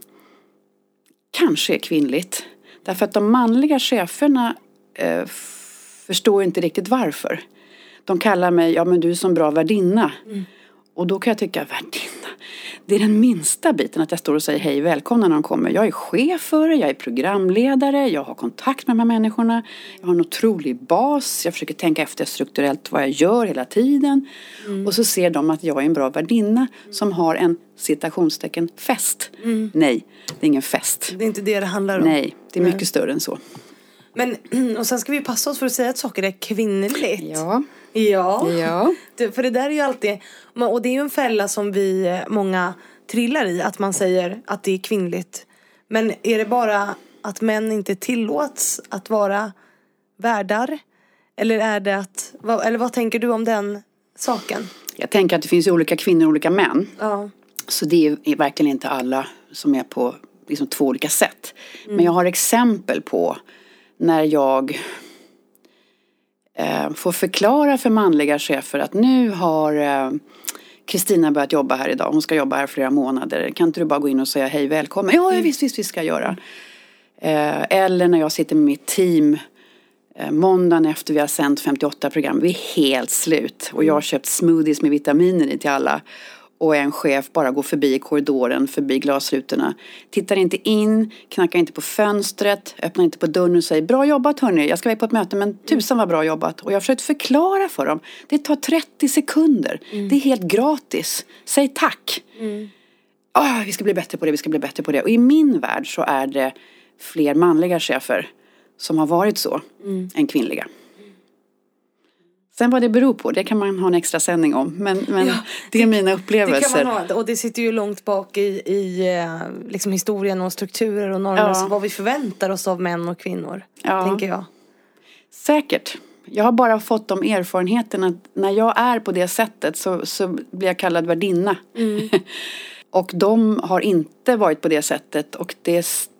kanske är kvinnligt. Därför att de manliga cheferna eh, förstår inte riktigt varför. De kallar mig, ja men du är som bra värdinna. Mm. Och då kan jag tycka, värdinna. Det är den minsta biten att jag står och säger hej välkomna när de kommer. Jag är chef för det, jag är programledare, jag har kontakt med de här människorna. Jag har en otrolig bas, jag försöker tänka efter strukturellt vad jag gör hela tiden. Mm. Och så ser de att jag är en bra värdinna som har en citationstecken fest. Mm. Nej, det är ingen fest. Det är inte det det handlar om. Nej, det är mycket Nej. större än så. Men, och sen ska vi passa oss för att säga att saker är kvinnligt. Ja. Ja, ja. För det där är ju alltid, och det är ju en fälla som vi många trillar i, att man säger att det är kvinnligt. Men är det bara att män inte tillåts att vara värdar? Eller är det att, eller vad tänker du om den saken? Jag tänker att det finns olika kvinnor och olika män. Ja. Så det är verkligen inte alla som är på liksom två olika sätt. Mm. Men jag har exempel på när jag eh, får förklara för manliga chefer att nu har Kristina eh, börjat jobba här idag. Hon ska jobba här flera månader. Kan inte du bara gå in och säga hej välkommen? Ja, mm. visst, visst, vi ska göra. Eh, eller när jag sitter med mitt team eh, måndagen efter vi har sänt femtioåtta program. Vi är helt slut. Och jag har köpt smoothies med vitaminer i till alla. Och en chef bara går förbi korridoren, förbi glasrutorna. Tittar inte in, knackar inte på fönstret, öppnar inte på dörren och säger bra jobbat hörni, jag ska vara på ett möte men tusan var bra jobbat. Och jag har försökt förklara för dem, det tar trettio sekunder, mm. det är helt gratis. Säg tack. Mm. Oh, vi ska bli bättre på det, vi ska bli bättre på det. Och i min värld så är det fler manliga chefer som har varit så mm. än kvinnliga. Sen vad det beror på, det kan man ha en extra sändning om. Men, men ja, det är mina upplevelser. Det kan man ha, och det sitter ju långt bak i, i liksom historien och strukturer och normer. Ja. Så vad vi förväntar oss av män och kvinnor, ja. tänker jag. Säkert. Jag har bara fått de erfarenheterna att när jag är på det sättet så, så blir jag kallad värdinna. Mm. Och de har inte varit på det sättet. Och det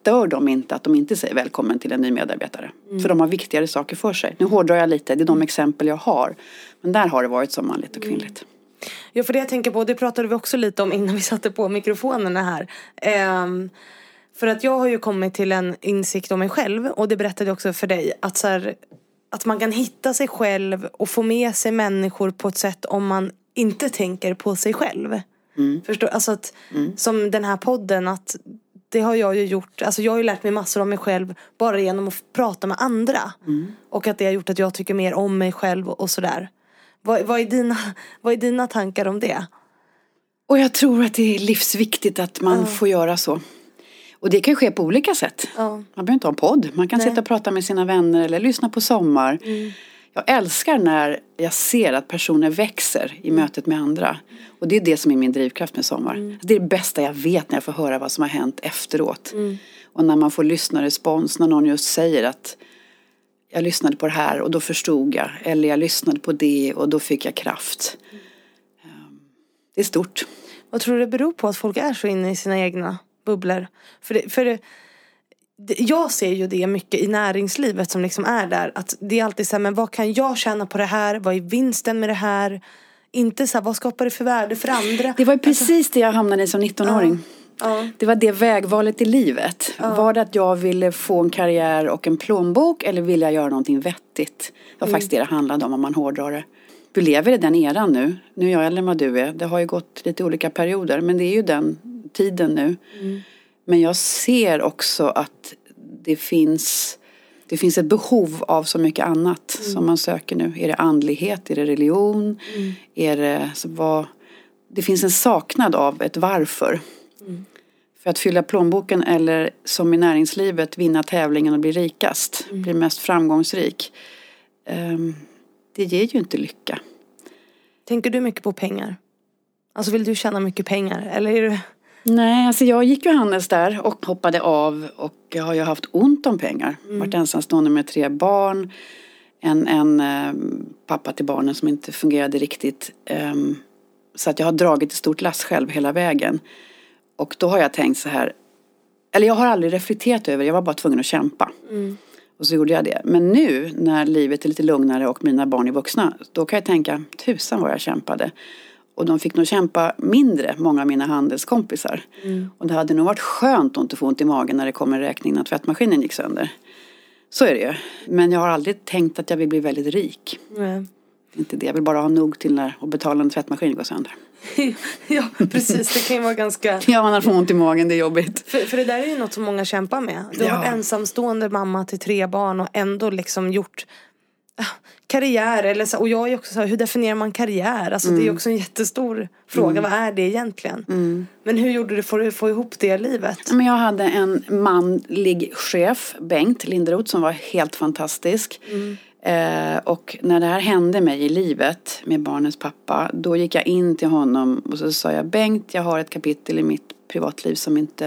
stör dem inte att de inte säger välkommen till en ny medarbetare. Mm. För de har viktigare saker för sig. Nu hårdrar jag lite, det är de exempel jag har. Men där har det varit som manligt och kvinnligt. Mm. Ja, för det jag tänker på, det pratade vi också lite om innan vi satte på mikrofonerna här. Um, för att jag har ju kommit till en insikt om mig själv, och det berättade jag också för dig, att så här, att man kan hitta sig själv och få med sig människor på ett sätt om man inte tänker på sig själv. Mm. Förstår? Alltså att, mm. som den här podden, att det har jag ju gjort, alltså jag har ju lärt mig massor om mig själv bara genom att prata med andra. Mm. Och att det har gjort att jag tycker mer om mig själv och, och sådär. Vad, vad, är dina, vad är dina tankar om det? Och jag tror att det är livsviktigt att man ja. får göra så. Och det kan ske på olika sätt. Ja. Man behöver inte ha en podd. Man kan Nej. sitta och prata med sina vänner eller lyssna på Sommar. Mm. Jag älskar när jag ser att personer växer i mötet med andra. Och det är det som är min drivkraft med Sommar. Mm. Det är det bästa jag vet när jag får höra vad som har hänt efteråt. Mm. Och när man får lyssna respons, när någon just säger att jag lyssnade på det här och då förstod jag. Eller jag lyssnade på det och då fick jag kraft. Mm. Det är stort. Vad tror du det beror på att folk är så inne i sina egna bubblor? För, det, för det, det, jag ser ju det mycket i näringslivet som liksom är där. Att det är alltid så här, men vad kan jag tjäna på det här? Vad är vinsten med det här? Inte så här, vad skapar det för värde för andra? Det var ju precis alltså, det jag hamnade i som nittonåring. Ja. Ja. Det var det vägvalet i livet. Ja. Var det att jag ville få en karriär och en plånbok, eller ville jag göra någonting vettigt? Det var mm. faktiskt det det handlade om, om man hårdrar det. Vi lever i den eran nu. Nu är jag äldre än vad du är. Det har ju gått lite olika perioder. Men det är ju den tiden nu. Mm. Men jag ser också att det finns, det finns ett behov av så mycket annat mm. som man söker nu. Är det andlighet? Är det religion? Mm. Är det, så vad, det finns en saknad av ett varför. Mm. För att fylla plånboken eller som i näringslivet vinna tävlingen och bli rikast. Mm. Bli mest framgångsrik. Um, Det ger ju inte lycka. Tänker du mycket på pengar? Alltså vill du tjäna mycket pengar? Eller är du... Nej, alltså jag gick ju handels där och hoppade av. Och jag har ju haft ont om pengar. Mm. Varit ensamstående med tre barn. En, en eh, pappa till barnen som inte fungerade riktigt. Eh, så att jag har dragit ett stort lass själv hela vägen. Och då har jag tänkt så här. Eller jag har aldrig reflekterat över. Jag var bara tvungen att kämpa. Mm. Och så gjorde jag det. Men nu när livet är lite lugnare och mina barn är vuxna, då kan jag tänka, tusan vad jag kämpade. Och de fick nog kämpa mindre, många av mina handelskompisar. Mm. Och det hade nog varit skönt att inte få ont i magen när det kommer räkning när tvättmaskinen gick sönder. Så är det ju. Men jag har aldrig tänkt att jag vill bli väldigt rik. Mm. Inte det, jag vill bara ha nog till när och betala en tvättmaskin går sönder. Ja, precis. Det kan ju vara ganska... Ja, man har fått ont i magen, det är jobbigt. För, för det där är ju något som många kämpar med. Du har ja. varit ensamstående mamma till tre barn och ändå liksom gjort äh, karriär. Eller så, och jag är också så här, hur definierar man karriär? Alltså mm. det är också en jättestor fråga. Mm. Vad är det egentligen? Mm. Men hur gjorde du för att få ihop det livet? Men jag hade en manlig chef, Bengt Linderoth, som var helt fantastisk. Mm. Eh, och när det här hände mig i livet med barnens pappa, då gick jag in till honom och så sa jag, Bengt, jag har ett kapitel i mitt privatliv som inte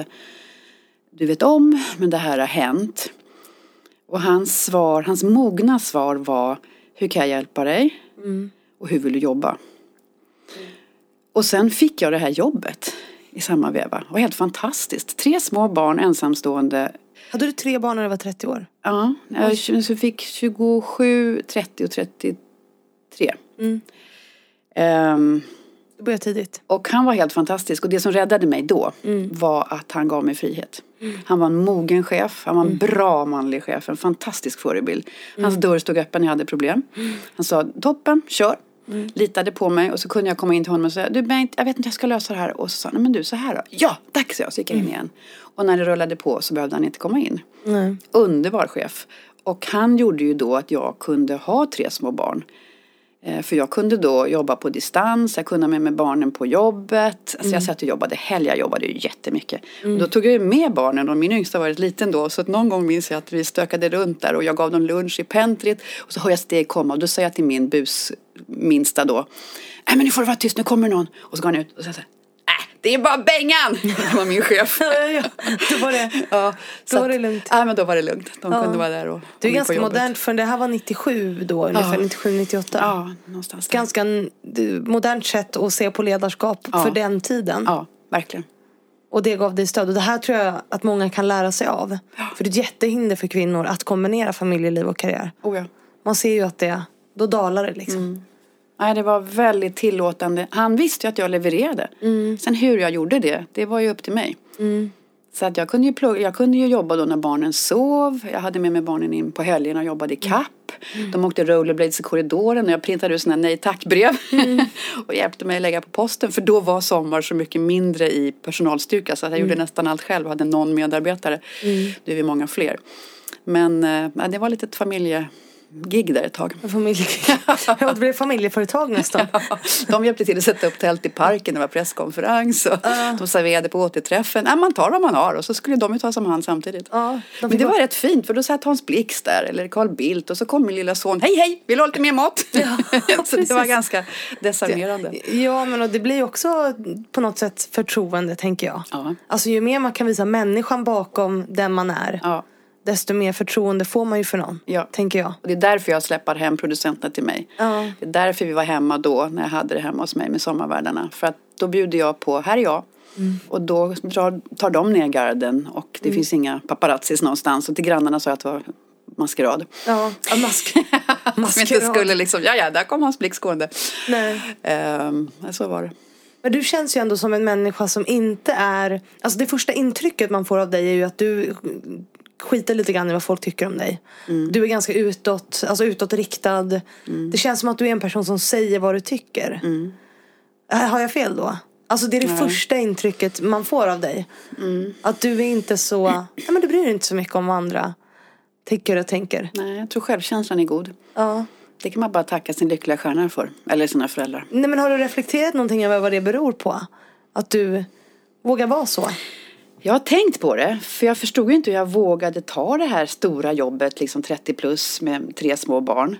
du vet om, men det här har hänt. Och hans svar, hans mogna svar var, hur kan jag hjälpa dig? Mm. Och hur vill du jobba? Mm. Och sen fick jag det här jobbet i samma veva. Det var helt fantastiskt. Tre små barn, ensamstående. Hade du tre barn när du var trettio år? Ja, jag fick tjugosju, trettio och trettiotre. Mm. Um, du började tidigt. Och han var helt fantastisk. Och det som räddade mig då mm. var att han gav mig frihet. Mm. Han var en mogen chef. Han var en mm. bra manlig chef. En fantastisk förebild. Hans mm. dörr stod öppen när jag hade problem. Mm. Han sa, toppen, kör. Mm. Litade på mig och så kunde jag komma in till honom och säga, du Bengt, jag vet inte, jag ska lösa det här. Och så sa han, nej men du, så här då. Ja, tack, så jag. Så gick jag in igen. Och när det rullade på så behövde han inte komma in. Mm. Underbar chef. Och han gjorde ju då att jag kunde ha tre små barn. Eh, för jag kunde då jobba på distans. Jag kunde med med barnen på jobbet. Alltså mm. jag satt och jobbade helg. Jag jobbade ju jättemycket. Mm. Och då tog jag med barnen. Och min yngsta var liten då. Så att någon gång minns jag att vi stökade runt där. Och jag gav dem lunch i pentrit. Och så hör jag steg komma. Och då säger jag till min bus minsta då. Nej men nu får du vara tyst. Nu kommer någon. Och så går han ut och säger så här. Det är bara Bengan! Det var min chef. ja, ja, ja. Då var det, ja, då var det lugnt. Ja, men då var det lugnt. De ja. kunde vara där och det är ganska modernt, för det här var nittiosju då, ungefär ja. nittiosju nittioåtta. Ja, någonstans där. Ganska modernt sätt att se på ledarskap ja. för den tiden. Ja, verkligen. Och det gav dig stöd. Och det här tror jag att många kan lära sig av. Ja. För det är ett jättehinder för kvinnor att kombinera familjeliv och karriär. Oh ja. Man ser ju att det, då dalar det liksom. Mm. Nej, det var väldigt tillåtande. Han visste ju att jag levererade. Mm. Sen hur jag gjorde det, det var ju upp till mig. Mm. Så att jag kunde ju plugga, jag kunde ju jobba då när barnen sov. Jag hade med mig barnen in på helgen och jobbade i kapp. Mm. De åkte rollerblades i korridoren och jag printade ut såna nej tack-brev. Mm. och hjälpte mig att lägga på posten. För då var Sommar så mycket mindre i personalstyrka. Så att jag mm. gjorde nästan allt själv och hade någon medarbetare. Mm. Det är vi många fler. Men äh, det var lite ett familje... gig där ett tag. Familjegig. Ja, det blev familjeföretag nästan. Ja, de hjälpte till att sätta upp tält i parken. Det var presskonferens och uh. de serverade på återträffen. Nej, man tar vad man har och så skulle de ju ta som hand samtidigt. Uh, de Men det var bara... rätt fint för då satt Hans Blix där eller Carl Bildt och så kom min lilla son. Hej hej, vill du ha lite mer mat? Ja, så det var ganska desarmerande. Ja, men och det blir också på något sätt förtroende tänker jag. Uh. Alltså ju mer man kan visa människan bakom den man är. Ja. Uh. Desto mer förtroende får man ju för någon, ja. Tänker jag. Och det är därför jag släpper hem producenterna till mig. Ja. Det är därför vi var hemma då, när jag hade det hemma hos mig med Sommarvärdarna. För att då bjuder jag på, här är jag. Mm. Och då drar, tar de ner garden och det mm. finns inga paparazzis någonstans. Och till grannarna sa jag att det var maskerad. Ja, ja mask. maskerad. Som inte skulle liksom, ja ja, där kom Hans Blix gående. Nej. Um, så var det. Men du känns ju ändå som en människa som inte är, alltså det första intrycket man får av dig är ju att du skiter lite grann i vad folk tycker om dig. Mm. Du är ganska utåt, alltså utåtriktad. Mm. Det känns som att du är en person som säger vad du tycker. Mm. Har jag fel då? Alltså det är det Nej. första intrycket man får av dig. Mm. Att du är inte så, nej men du bryr dig inte så mycket om vad andra tycker och tänker. Nej, jag tror självkänslan är god. Ja. Det kan man bara tacka sin lyckliga stjärna för. Eller sina föräldrar. Nej, men har du reflekterat någonting över vad det beror på? Att du vågar vara så? Jag har tänkt på det. För jag förstod ju inte hur jag vågade ta det här stora jobbet. Liksom trettio plus med tre små barn.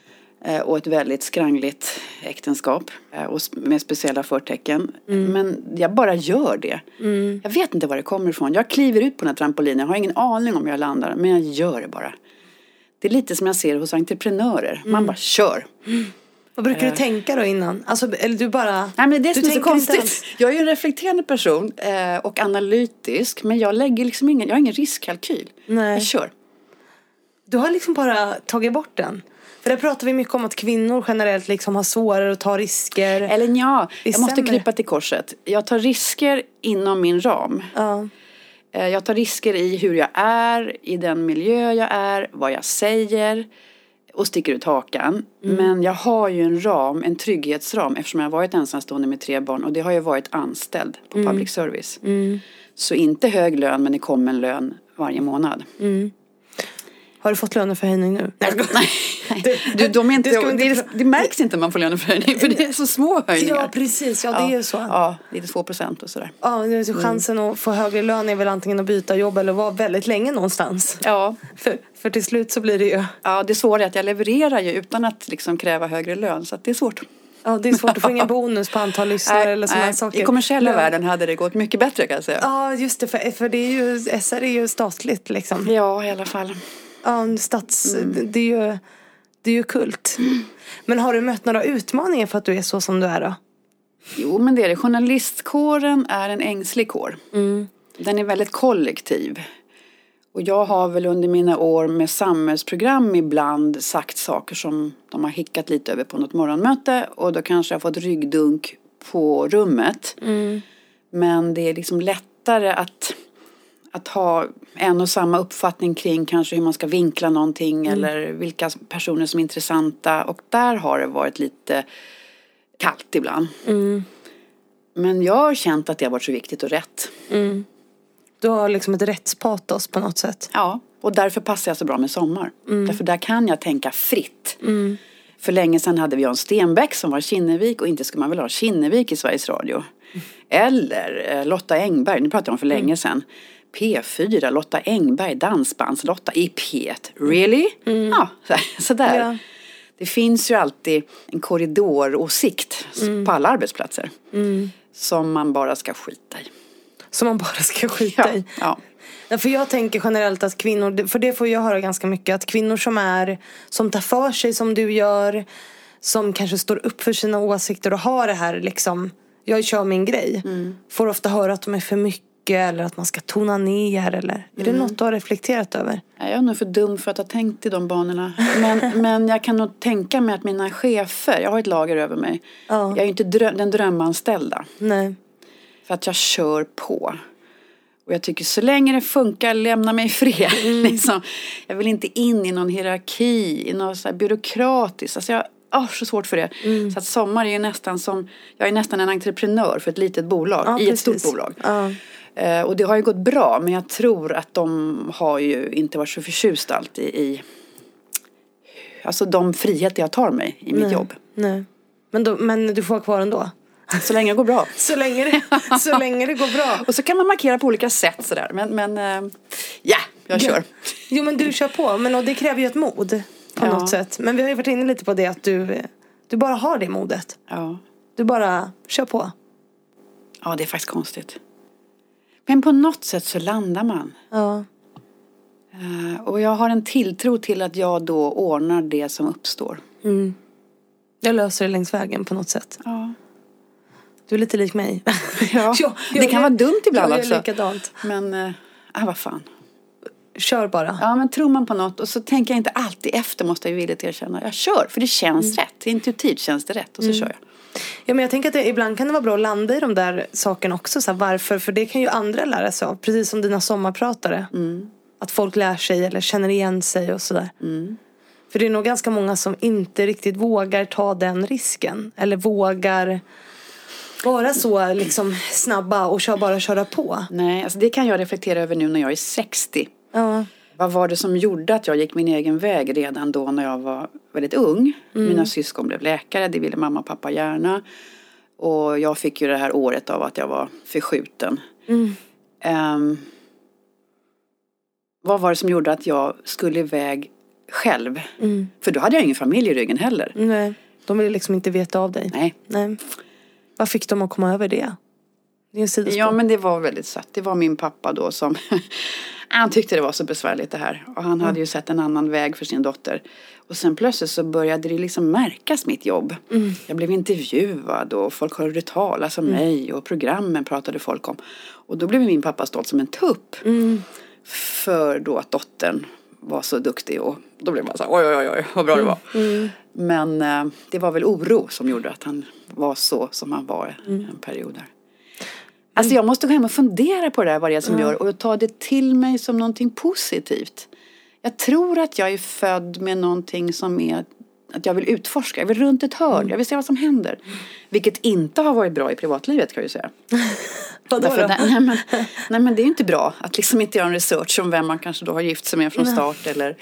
Och ett väldigt skrangligt äktenskap. Och med speciella förtecken. Mm. Men jag bara gör det. Mm. Jag vet inte var det kommer ifrån. Jag kliver ut på den här trampolinen. Jag har ingen aning om jag landar. Men jag gör det bara. Det är lite som jag ser hos entreprenörer. Man mm. bara kör. Mm. Vad brukar uh. du tänka då innan? Alltså, eller du bara... Nej, men det är, som är så konstigt. Jag är ju en reflekterande person eh, och analytisk. Men jag lägger liksom ingen, jag har ingen riskkalkyl. Nej. Jag kör. Du har liksom bara tagit bort den. För där pratar vi mycket om att kvinnor generellt liksom har svårare att ta risker. Eller ja, jag måste sämre. krypa till korset. Jag tar risker inom min ram. Ja. Jag tar risker i hur jag är, i den miljö jag är, vad jag säger och sticker ut hakan. Mm. Men jag har ju en ram, en trygghetsram eftersom jag har varit ensamstående med tre barn och det har jag varit anställd på mm. public service. Mm. Så inte hög lön men det kommer en lön varje månad. Mm. Har du fått löneförhöjning nu? Nej, nej. Du, de är inte, det, inte det, det märks inte om man får löneförhöjning för det är så små höjningar. Ja, precis. Ja, det ja. är så. Ja, lite två procent och sådär. Ja, det är så chansen mm. att få högre lön är väl antingen att byta jobb eller vara väldigt länge någonstans. Ja. För, för till slut så blir det ju... Ja, det svåra är att jag levererar ju utan att liksom kräva högre lön så att det är svårt. Ja, det är svårt att få ingen bonus på antal lyssnare eller sådana nej, saker. I kommersiella lön. världen hade det gått mycket bättre kan jag säga. Ja, just det. För, för det är ju, S R är ju statligt liksom. Ja, i alla fall. Ja, stats, mm. det, är ju, det är ju kult. Mm. Men har du mött några utmaningar för att du är så som du är då? Jo, men det är det. Journalistkåren är en ängslig kår. Mm. Den är väldigt kollektiv. Och jag har väl under mina år med samhällsprogram ibland sagt saker som de har hickat lite över på något morgonmöte. Och då kanske jag har fått ryggdunk på rummet. Mm. Men det är liksom lättare att... Att ha en och samma uppfattning kring kanske hur man ska vinkla någonting. Mm. Eller vilka personer som är intressanta. Och där har det varit lite kallt ibland. Mm. Men jag har känt att det har varit så viktigt och rätt. Mm. Du har liksom ett rättspatos på något sätt. Ja, och därför passar jag så bra med Sommar. Mm. Därför där kan jag tänka fritt. Mm. För länge sedan hade vi Jan Stenbeck som var Kinnevik. Och inte skulle man väl ha Kinnevik i Sveriges Radio. Mm. Eller eh, Lotta Engberg, nu pratar jag om för länge sedan. P fyra, Lotta Engberg, dansbands Lotta i P ett. Really? Mm. Ja, sådär. Ja. Det finns ju alltid en korridoråsikt mm. på alla arbetsplatser. Mm. Som man bara ska skita i. Som man bara ska skita ja. i? Ja. För jag tänker generellt att kvinnor, för det får jag höra ganska mycket, att kvinnor som är, som tar för sig som du gör, som kanske står upp för sina åsikter och har det här liksom, jag kör min grej, mm. får ofta höra att de är för mycket. eller att man ska tona ner? Eller är mm. det något du har reflekterat över? Jag är nog för dum för att ha tänkt i de banorna. Men, men jag kan nog tänka mig att mina chefer, jag har ett lager över mig. Ja. Jag är ju inte drö- den drömanställda. Nej. För att jag kör på. Och jag tycker så länge det funkar, lämna mig i fred. Mm. liksom. Jag vill inte in i någon hierarki, i något så här byråkratiskt. Alltså jag har så svårt för det. Mm. Så att Sommar är ju nästan som, jag är nästan en entreprenör för ett litet bolag, ja, i precis. Ett stort bolag. Ja. Uh, och det har ju gått bra, men jag tror att de har ju inte varit så förtjust alltid i, alltså de friheter jag tar mig i mitt Nej. jobb. Nej. Men, då, men du får kvar ändå? Så länge det går bra. så, länge det, så länge det går bra. Och så kan man markera på olika sätt sådär. Men, men uh, ja, jag kör. Jo, men du kör på. Men och det kräver ju ett mod på ja. något sätt. Men vi har ju varit inne lite på det att du, du bara har det modet. Ja. Du bara kör på. Ja, det är faktiskt konstigt. Men på något sätt så landar man. Ja. Uh, och jag har en tilltro till att jag då ordnar det som uppstår. Mm. Jag löser det längs vägen på något sätt. Ja. Du är lite lik mig. Ja, jo, det kan jag, vara dumt ibland jag också. Likadant. Men, äh, vad fan. Kör bara. Ja, men tror man på något och så tänker jag inte alltid efter, måste jag ju villigt erkänna. Jag kör, för det känns mm. rätt. Intuitivt känns det rätt och så mm. kör jag. Ja, men jag tänker att det, ibland kan det vara bra att landa i de där sakerna också. Så här, varför? För det kan ju andra lära sig av. Precis som dina sommarpratare. Mm. Att folk lär sig eller känner igen sig och sådär. Mm. För det är nog ganska många som inte riktigt vågar ta den risken. Eller vågar vara så liksom snabba och kör, bara köra på. Nej, alltså det kan jag reflektera över nu när jag är sextio. Ja. Vad var det som gjorde att jag gick min egen väg redan då när jag var väldigt ung? Mm. Mina syskon blev läkare, det ville mamma och pappa gärna. Och jag fick ju det här året av att jag var förskjuten. Mm. Um, vad var det som gjorde att jag skulle iväg själv? Mm. För då hade jag ingen familj i ryggen heller. Nej, de ville liksom inte veta av dig. Nej. Nej. Vad fick de att komma över det? Det är en sidospår. Ja, men det var väldigt sött. Det var min pappa då som... han tyckte det var så besvärligt det här. Och han mm. hade ju sett en annan väg för sin dotter. Och sen plötsligt så började det liksom märkas mitt jobb. Mm. Jag blev intervjuad och folk hörde talas om mm. mig. Och programmen pratade folk om. Och då blev min pappa stolt som en tupp. Mm. För då att dottern var så duktig. Och då blev man så här, oj, oj, oj, vad bra det var. Mm. Men eh, det var väl oro som gjorde att han var så som han var mm. en period där. Alltså jag måste gå hem och fundera på det här, vad det är som mm. gör. Och ta det till mig som någonting positivt. Jag tror att jag är född med någonting som är att jag vill utforska. Jag vill runt ett hörn. Mm. Jag vill se vad som händer. Mm. Vilket inte har varit bra i privatlivet, kan jag ju säga. Vadå då? Där, nej, men, nej men det är ju inte bra att liksom inte göra en research om vem man kanske då har gift sig med från start. Nej. Eller...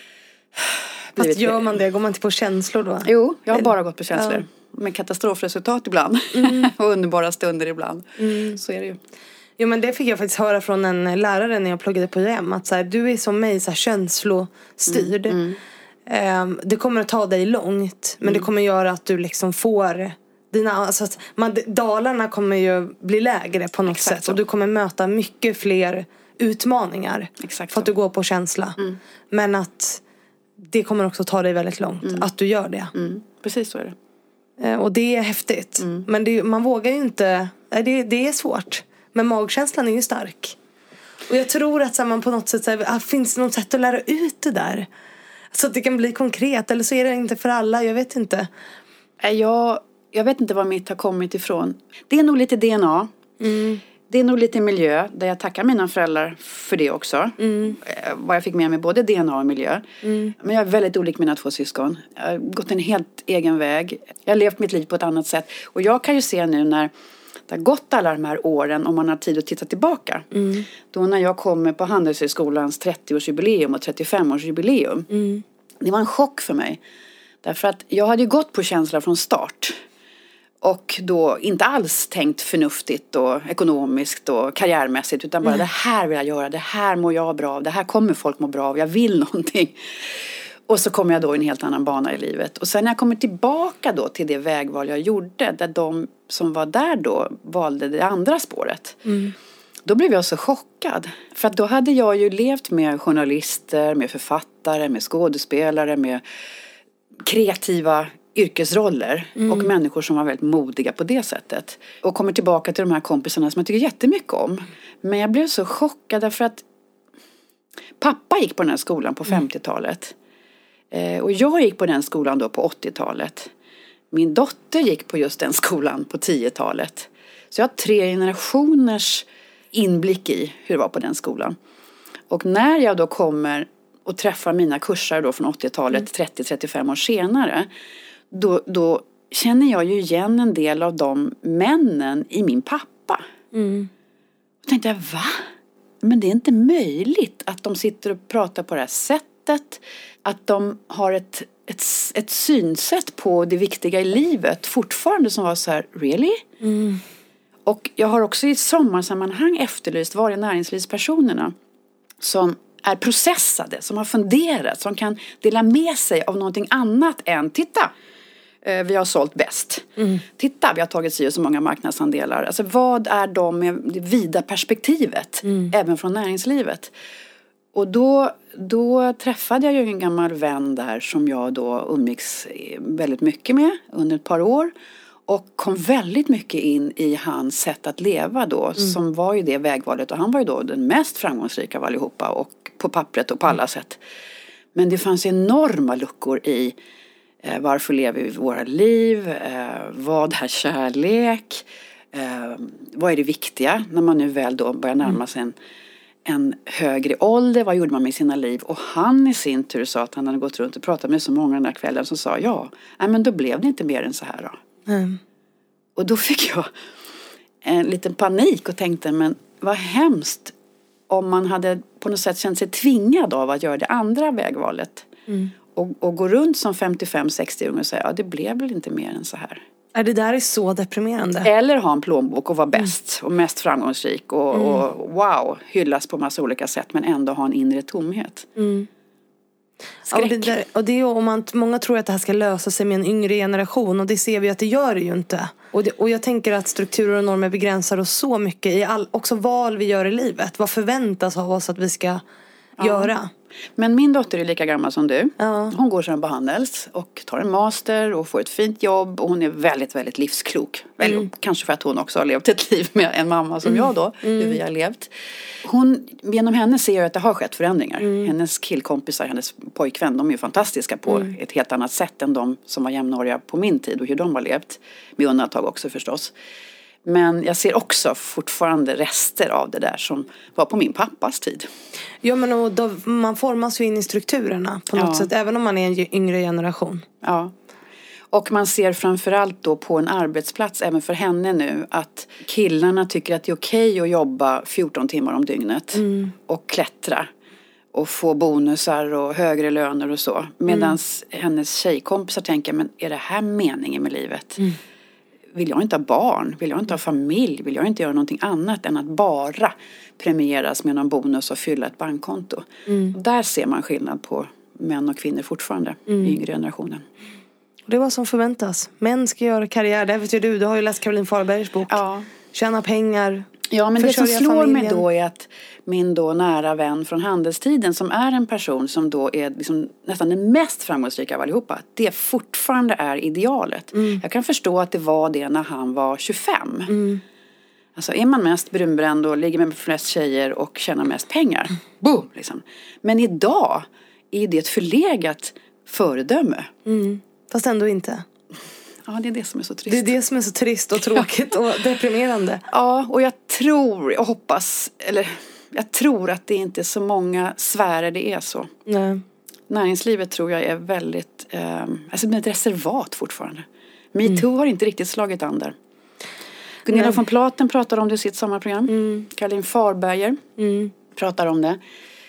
Fast gör man det? Går man inte på känslor då? Jo, jag har bara gått på känslor. Ja. Med katastrofresultat ibland. Mm. Och underbara stunder ibland. Mm. Så är det ju. Jo, men det fick jag faktiskt höra från en lärare när jag pluggade på I M. Att så här, du är som mig så här, känslostyrd. Mm. Mm. Det kommer att ta dig långt. Men mm. det kommer göra att du liksom får... Dina, alltså att man, dalarna kommer ju bli lägre på något Exakt sätt. Så. Och du kommer möta mycket fler utmaningar. Exakt för att du går på känsla. Mm. Men att det kommer också ta dig väldigt långt. Mm. Att du gör det. Mm. Precis så är det. Och det är häftigt. Mm. Men det, man vågar ju inte... Det, det är svårt. Men magkänslan är ju stark. Och jag tror att så man på något sätt... Så här, finns det något sätt att lära ut det där? Så att det kan bli konkret. Eller så är det inte för alla. Jag vet inte. Jag, jag vet inte var mitt har kommit ifrån. Det är nog lite D N A. Mm. Det är nog lite miljö. Där jag tackar mina föräldrar för det också. Mm. Vad jag fick med mig både D N A och miljö. Mm. Men jag är väldigt olik mina två syskon. Jag har gått en helt egen väg. Jag har levt mitt liv på ett annat sätt. Och jag kan ju se nu när det har gått alla de här åren. Om man har tid att titta tillbaka. Mm. Då när jag kommer på Handelshögskolans trettioårsjubileum och trettiofemårsjubileum. Mm. Det var en chock för mig. Därför att jag hade ju gått på känsla från start. Och då inte alls tänkt förnuftigt och ekonomiskt och karriärmässigt. Utan bara mm. det här vill jag göra, det här mår jag bra av, det här kommer folk må bra av, jag vill någonting. Och så kommer jag då i en helt annan bana i livet. Och sen när jag kommer tillbaka då till det vägval jag gjorde. Där de som var där då valde det andra spåret. Mm. Då blev jag så chockad. För att då hade jag ju levt med journalister, med författare, med skådespelare, med kreativa yrkesroller mm. och människor som var väldigt modiga på det sättet. Och kommer tillbaka till de här kompisarna som jag tycker jättemycket om. Men jag blev så chockad därför att pappa gick på den här skolan på femtiotalet. Eh, och jag gick på den skolan då på åttiotalet. Min dotter gick på just den skolan på tiotalet. Så jag har tre generationers inblick i hur det var på den skolan. Och när jag då kommer och träffar mina kursare då från åttiotalet, mm. trettio till trettiofem år senare, då, då känner jag ju igen en del av de männen i min pappa. Mm. Och tänkte jag, va? Men det är inte möjligt att de sitter och pratar på det här sättet. Att de har ett, ett, ett synsätt på det viktiga i livet fortfarande som var så här, really? Mm. Och jag har också i sommarsammanhang efterlyst var är näringslivspersonerna som är processade, som har funderat, som kan dela med sig av någonting annat än titta, vi har sålt bäst. Mm. Titta, vi har tagit sig så många marknadsandelar. Alltså vad är de med det vida perspektivet, mm. även från näringslivet? Och då, då träffade jag ju en gammal vän där som jag då umgicks väldigt mycket med under ett par år. Och kom väldigt mycket in i hans sätt att leva då. Mm. Som var ju det vägvalet. Och han var ju då den mest framgångsrika av allihopa. Och på pappret och på alla mm. sätt. Men det fanns enorma luckor i. Eh, varför lever vi våra liv? Eh, vad är kärlek? Eh, vad är det viktiga? När man nu väl då börjar närma sig en, en högre ålder. Vad gjorde man med sina liv? Och han i sin tur sa att han hade gått runt och pratat med så många den där kvällen. Som sa ja, nej, men då blev det inte mer än så här då. Mm. Och då fick jag en liten panik och tänkte, men vad hemskt om man hade på något sätt känt sig tvingad av att göra det andra vägvalet. Mm. Och, och gå runt som femtiofem sextio och säga, ja det blev väl inte mer än så här. Ja, det där är så deprimerande. Eller ha en plånbok och vara bäst mm. och mest framgångsrik och, mm. och wow, hyllas på massa olika sätt men ändå ha en inre tomhet. Mm. Ja, och det, där, och det är om man, många tror att det här ska lösa sig med en yngre generation och det ser vi att det gör det ju inte. Och, det, och jag tänker att strukturer och normer begränsar oss så mycket i all, också val vi gör i livet. Vad förväntas av oss att vi ska ja. göra? Men min dotter är lika gammal som du. Ja. Hon går sedan på Handels och tar en master och får ett fint jobb. Och hon är väldigt, väldigt livsklok. Mm. Väl, kanske för att hon också har levt ett liv med en mamma som mm. jag då. Mm. Hur vi har levt. Hon, genom henne ser jag att det har skett förändringar. Mm. Hennes killkompisar, hennes pojkvän, de är ju fantastiska på mm. ett helt annat sätt än de som var jämnåriga på min tid. Och hur de har levt. Med undantag också förstås. Men jag ser också fortfarande rester av det där som var på min pappas tid. Ja, men och då, man formas ju in i strukturerna på något ja. sätt, även om man är en yngre generation. Ja, och man ser framförallt då på en arbetsplats, även för henne nu, att killarna tycker att det är okej att jobba fjorton timmar om dygnet mm. och klättra. Och få bonusar och högre löner och så. Medan mm. hennes tjejkompisar tänker, men är det här meningen med livet? Mm. Vill jag inte ha barn? Vill jag inte ha familj? Vill jag inte göra någonting annat än att bara premieras med någon bonus och fylla ett bankkonto? Mm. Och där ser man skillnad på män och kvinnor fortfarande mm. i yngre generationen. Det var som förväntas. Män ska göra karriär. Det vet ju du. Du har ju läst Caroline Farbergs bok. Ja. Tjäna pengar. Ja, men det som slår familjen. mig då är att min då nära vän från handelstiden som är en person som då är liksom nästan den mest framgångsrika av allihopa. Det fortfarande är idealet. Mm. Jag kan förstå att det var det när han var tjugofem. Mm. Alltså är man mest brunbränd och ligger med flest tjejer och tjänar mest pengar. Mm. Boom, liksom. Men idag är det ett förlegat föredöme. Mm. Fast ändå inte. Ja, det är det som är så trist. Det är det som är så trist och tråkigt och deprimerande. Ja, och jag tror, jag hoppas, eller jag tror att det inte är så många sfärer det är så. Nej. Näringslivet tror jag är väldigt, eh, alltså ett reservat fortfarande. MeToo mm. har inte riktigt slagit an där. Gunilla von Platen pratar om det i sitt sommarprogram. Mm. Caroline Farberger mm. pratar om det.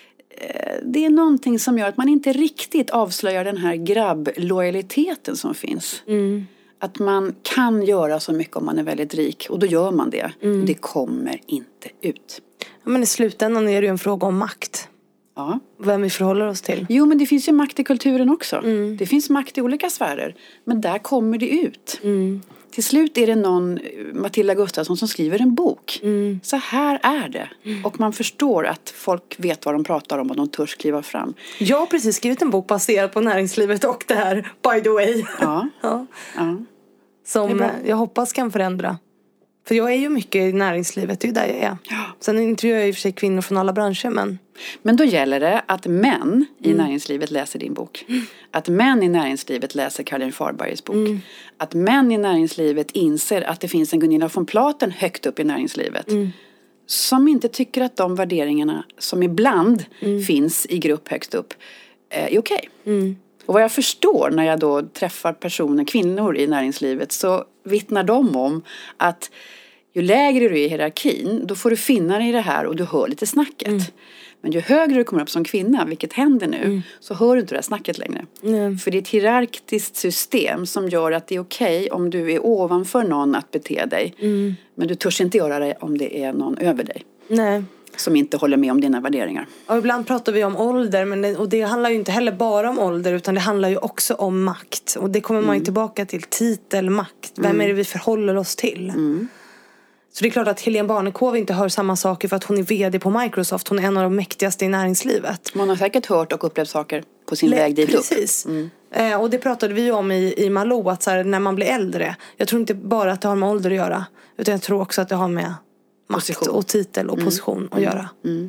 Det är någonting som gör att man inte riktigt avslöjar den här grabblojaliteten som finns. Mm. Att man kan göra så mycket om man är väldigt rik. Och då gör man det. Mm. Och det kommer inte ut. Ja, men i slutändan är det ju en fråga om makt. Ja. Vem vi förhåller oss till. Jo, men det finns ju makt i kulturen också. Mm. Det finns makt i olika sfärer. Men där kommer det ut. Mm. Till slut är det någon, Matilda Gustafsson, som skriver en bok. Mm. Så här är det. Mm. Och man förstår att folk vet vad de pratar om och de törs kliva fram. Jag har precis skrivit en bok baserad på näringslivet och det här, by the way. Ja. ja. ja. Som jag hoppas kan förändra. För jag är ju mycket i näringslivet, det är ju där jag är. Ja. Sen intervjuar jag i och för sig kvinnor från alla branscher, men... Men då gäller det att män i mm. näringslivet läser din bok. Mm. Att män i näringslivet läser Caroline Farbergers bok. Mm. Att män i näringslivet inser att det finns en Gunilla von Platen högt upp i näringslivet. Mm. Som inte tycker att de värderingarna som ibland mm. finns i grupp högst upp är okej. Mm. Och vad jag förstår när jag då träffar personer, kvinnor i näringslivet, så vittnar de om att ju lägre du är i hierarkin, då får du finna dig i det här och du hör lite snacket. Mm. Men ju högre du kommer upp som kvinna, vilket händer nu, mm. så hör du inte det här snacket längre. Mm. För det är ett hierarkiskt system som gör att det är okej om du är ovanför någon att bete dig. Mm. Men du törs inte göra det om det är någon över dig. Nej. Som inte håller med om dina värderingar. Och ibland pratar vi om ålder, men det, och det handlar ju inte heller bara om ålder, utan det handlar ju också om makt. Och det kommer man ju mm. tillbaka till, titel, makt. Vem mm. är det vi förhåller oss till? Mm. Så det är klart att Helene Barnekow inte hör samma saker för att hon är vd på Microsoft. Hon är en av de mäktigaste i näringslivet. Man har säkert hört och upplevt saker på sin Le- väg dit precis. upp. Precis. Mm. Eh, och det pratade vi om i, i Malou, att så här, när man blir äldre. Jag tror inte bara att det har med ålder att göra, utan jag tror också att det har med makt position. och titel och mm. position att mm. göra. Mm.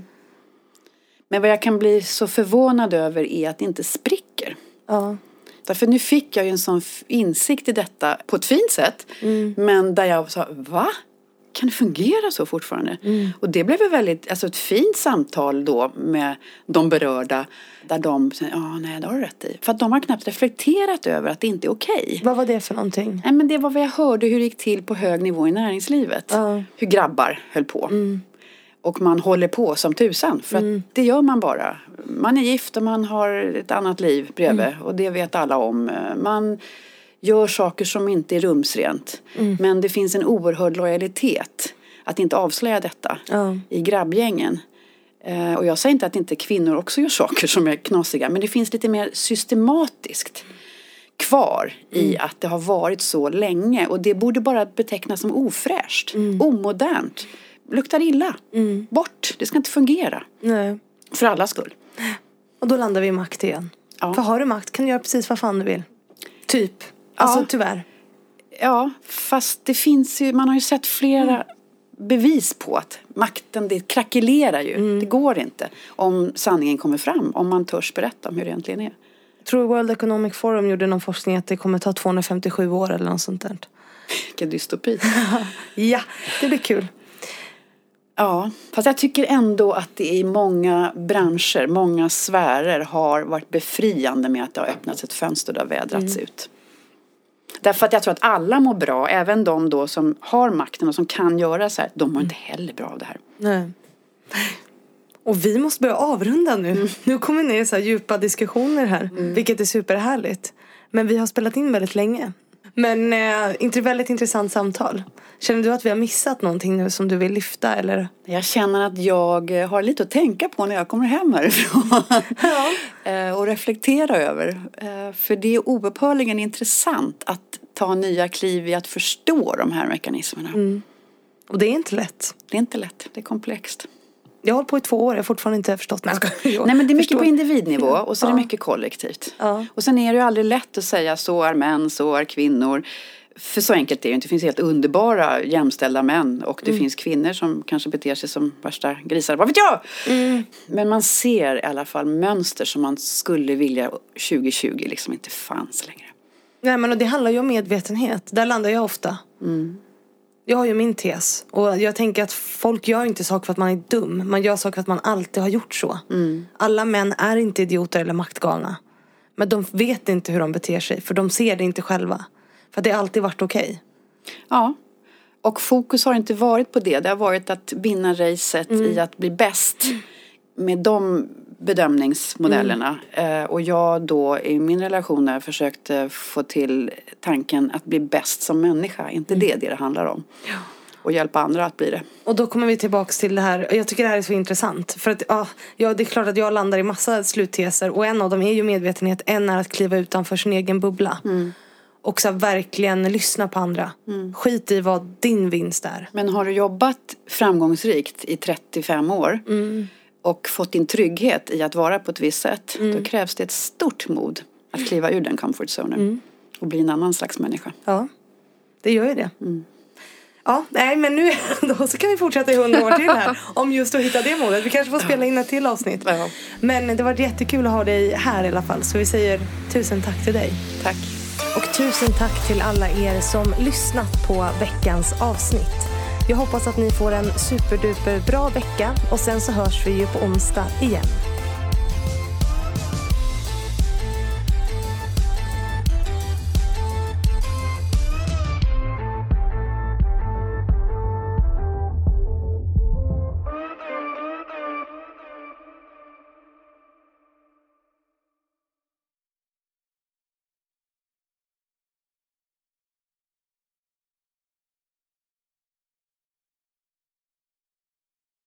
Men vad jag kan bli så förvånad över är att det inte spricker. Ja. Därför nu fick jag ju en sån insikt i detta på ett fint sätt. Mm. Men där jag sa, va? Kan det fungera så fortfarande? Mm. Och det blev ju väldigt, alltså ett fint samtal då med de berörda. Där de säger, ja nej det har du rätt i. För att de har knappt reflekterat över att det inte är okej. Vad var det för någonting? Nej men det var vad jag hörde hur det gick till på hög nivå i näringslivet. Uh. Hur grabbar höll på. Mm. Och man håller på som tusan. För mm. att det gör man bara. Man är gift och man har ett annat liv bredvid. Mm. Och det vet alla om. Man gör saker som inte är rumsrent. Mm. Men det finns en oerhörd lojalitet. Att inte avslöja detta uh. i grabbgängen. Uh, och jag säger inte att inte kvinnor också gör saker som är knasiga. Men det finns lite mer systematiskt kvar i mm. att det har varit så länge. Och det borde bara betecknas som ofräscht. Mm. Omodernt. Luktar illa. Mm. Bort. Det ska inte fungera. Nej. För allas skull. Och då landar vi i makt igen. Ja. För har du makt kan du göra precis vad fan du vill. Typ. Alltså ja. Tyvärr. Ja, fast det finns ju, man har ju sett flera mm. bevis på att makten, det krackelerar ju. Mm. Det går inte om sanningen kommer fram. Om man törs berätta om hur det egentligen är. Jag tror World Economic Forum gjorde någon forskning att det kommer ta tvåhundrafemtiosju år eller något sånt där. Vilken dystopi. Ja, det blir kul. Ja, fast jag tycker ändå att det i många branscher, många sfärer har varit befriande med att det har öppnats ett fönster där vädrats mm. ut. Därför att jag tror att alla mår bra, även de då som har makten och som kan göra så här, de mår inte heller bra av det här. Nej. Och vi måste börja avrunda nu. Mm. Nu kommer vi ner i så här djupa diskussioner här, mm. vilket är superhärligt. Men vi har spelat in väldigt länge. Men eh, inte väldigt intressant samtal. Känner du att vi har missat någonting nu som du vill lyfta? Eller? Jag känner att jag har lite att tänka på när jag kommer hem härifrån. Ja. eh, och reflektera över. Eh, för det är oupphörligen intressant att ta nya kliv i att förstå de här mekanismerna. Mm. Och det är inte lätt. Det är inte lätt, det är komplext. Jag har hållit på i två år, jag har fortfarande inte förstått. Nej, Nej men det är mycket förstår. På individnivå och så ja. Är det mycket kollektivt. Ja. Och sen är det ju aldrig lätt att säga så är män, så är kvinnor. För så enkelt är det ju inte. Det finns helt underbara jämställda män och det mm. finns kvinnor som kanske beter sig som värsta grisar. Vad vet jag? Mm. Men man ser i alla fall mönster som man skulle vilja tjugo tjugo liksom inte fanns längre. Nej men och det handlar ju om medvetenhet. Där landar jag ofta. Mm. Jag har ju min tes. Och jag tänker att folk gör inte saker för att man är dum. Man gör saker för att man alltid har gjort så. Mm. Alla män är inte idioter eller maktgalna. Men de vet inte hur de beter sig. För de ser det inte själva. För det har alltid varit okej. Okay. Ja. Och fokus har inte varit på det. Det har varit att vinna racet mm. i att bli bäst. Med de bedömningsmodellerna. Mm. Eh, och jag då i min relation där försökte få till tanken att bli bäst som människa. Inte mm. det det det handlar om. Ja. Och hjälpa andra att bli det. Och då kommer vi tillbaka till det här. Jag tycker det här är så intressant. För att ja, ja, det är klart att jag landar i massa slutteser. Och en av dem är ju medvetenhet. En är att kliva utanför sin egen bubbla. Mm. Och så verkligen lyssna på andra. Mm. Skit i vad din vinst är. Men har du jobbat framgångsrikt i trettiofem år mm. och fått din trygghet i att vara på ett visst sätt. Mm. Då krävs det ett stort mod att kliva ur den comfort zonen. Mm. Och bli en annan slags människa. Ja, det gör ju det. Mm. Ja, nej men nu då så kan vi fortsätta i hundra år till här. Om just att hitta det målet. Vi kanske får spela in ett till avsnitt. Ja. Men det var jättekul att ha dig här i alla fall. Så vi säger tusen tack till dig. Tack. Och tusen tack till alla er som lyssnat på veckans avsnitt. Jag hoppas att ni får en superduper bra vecka. Och sen så hörs vi ju på onsdag igen.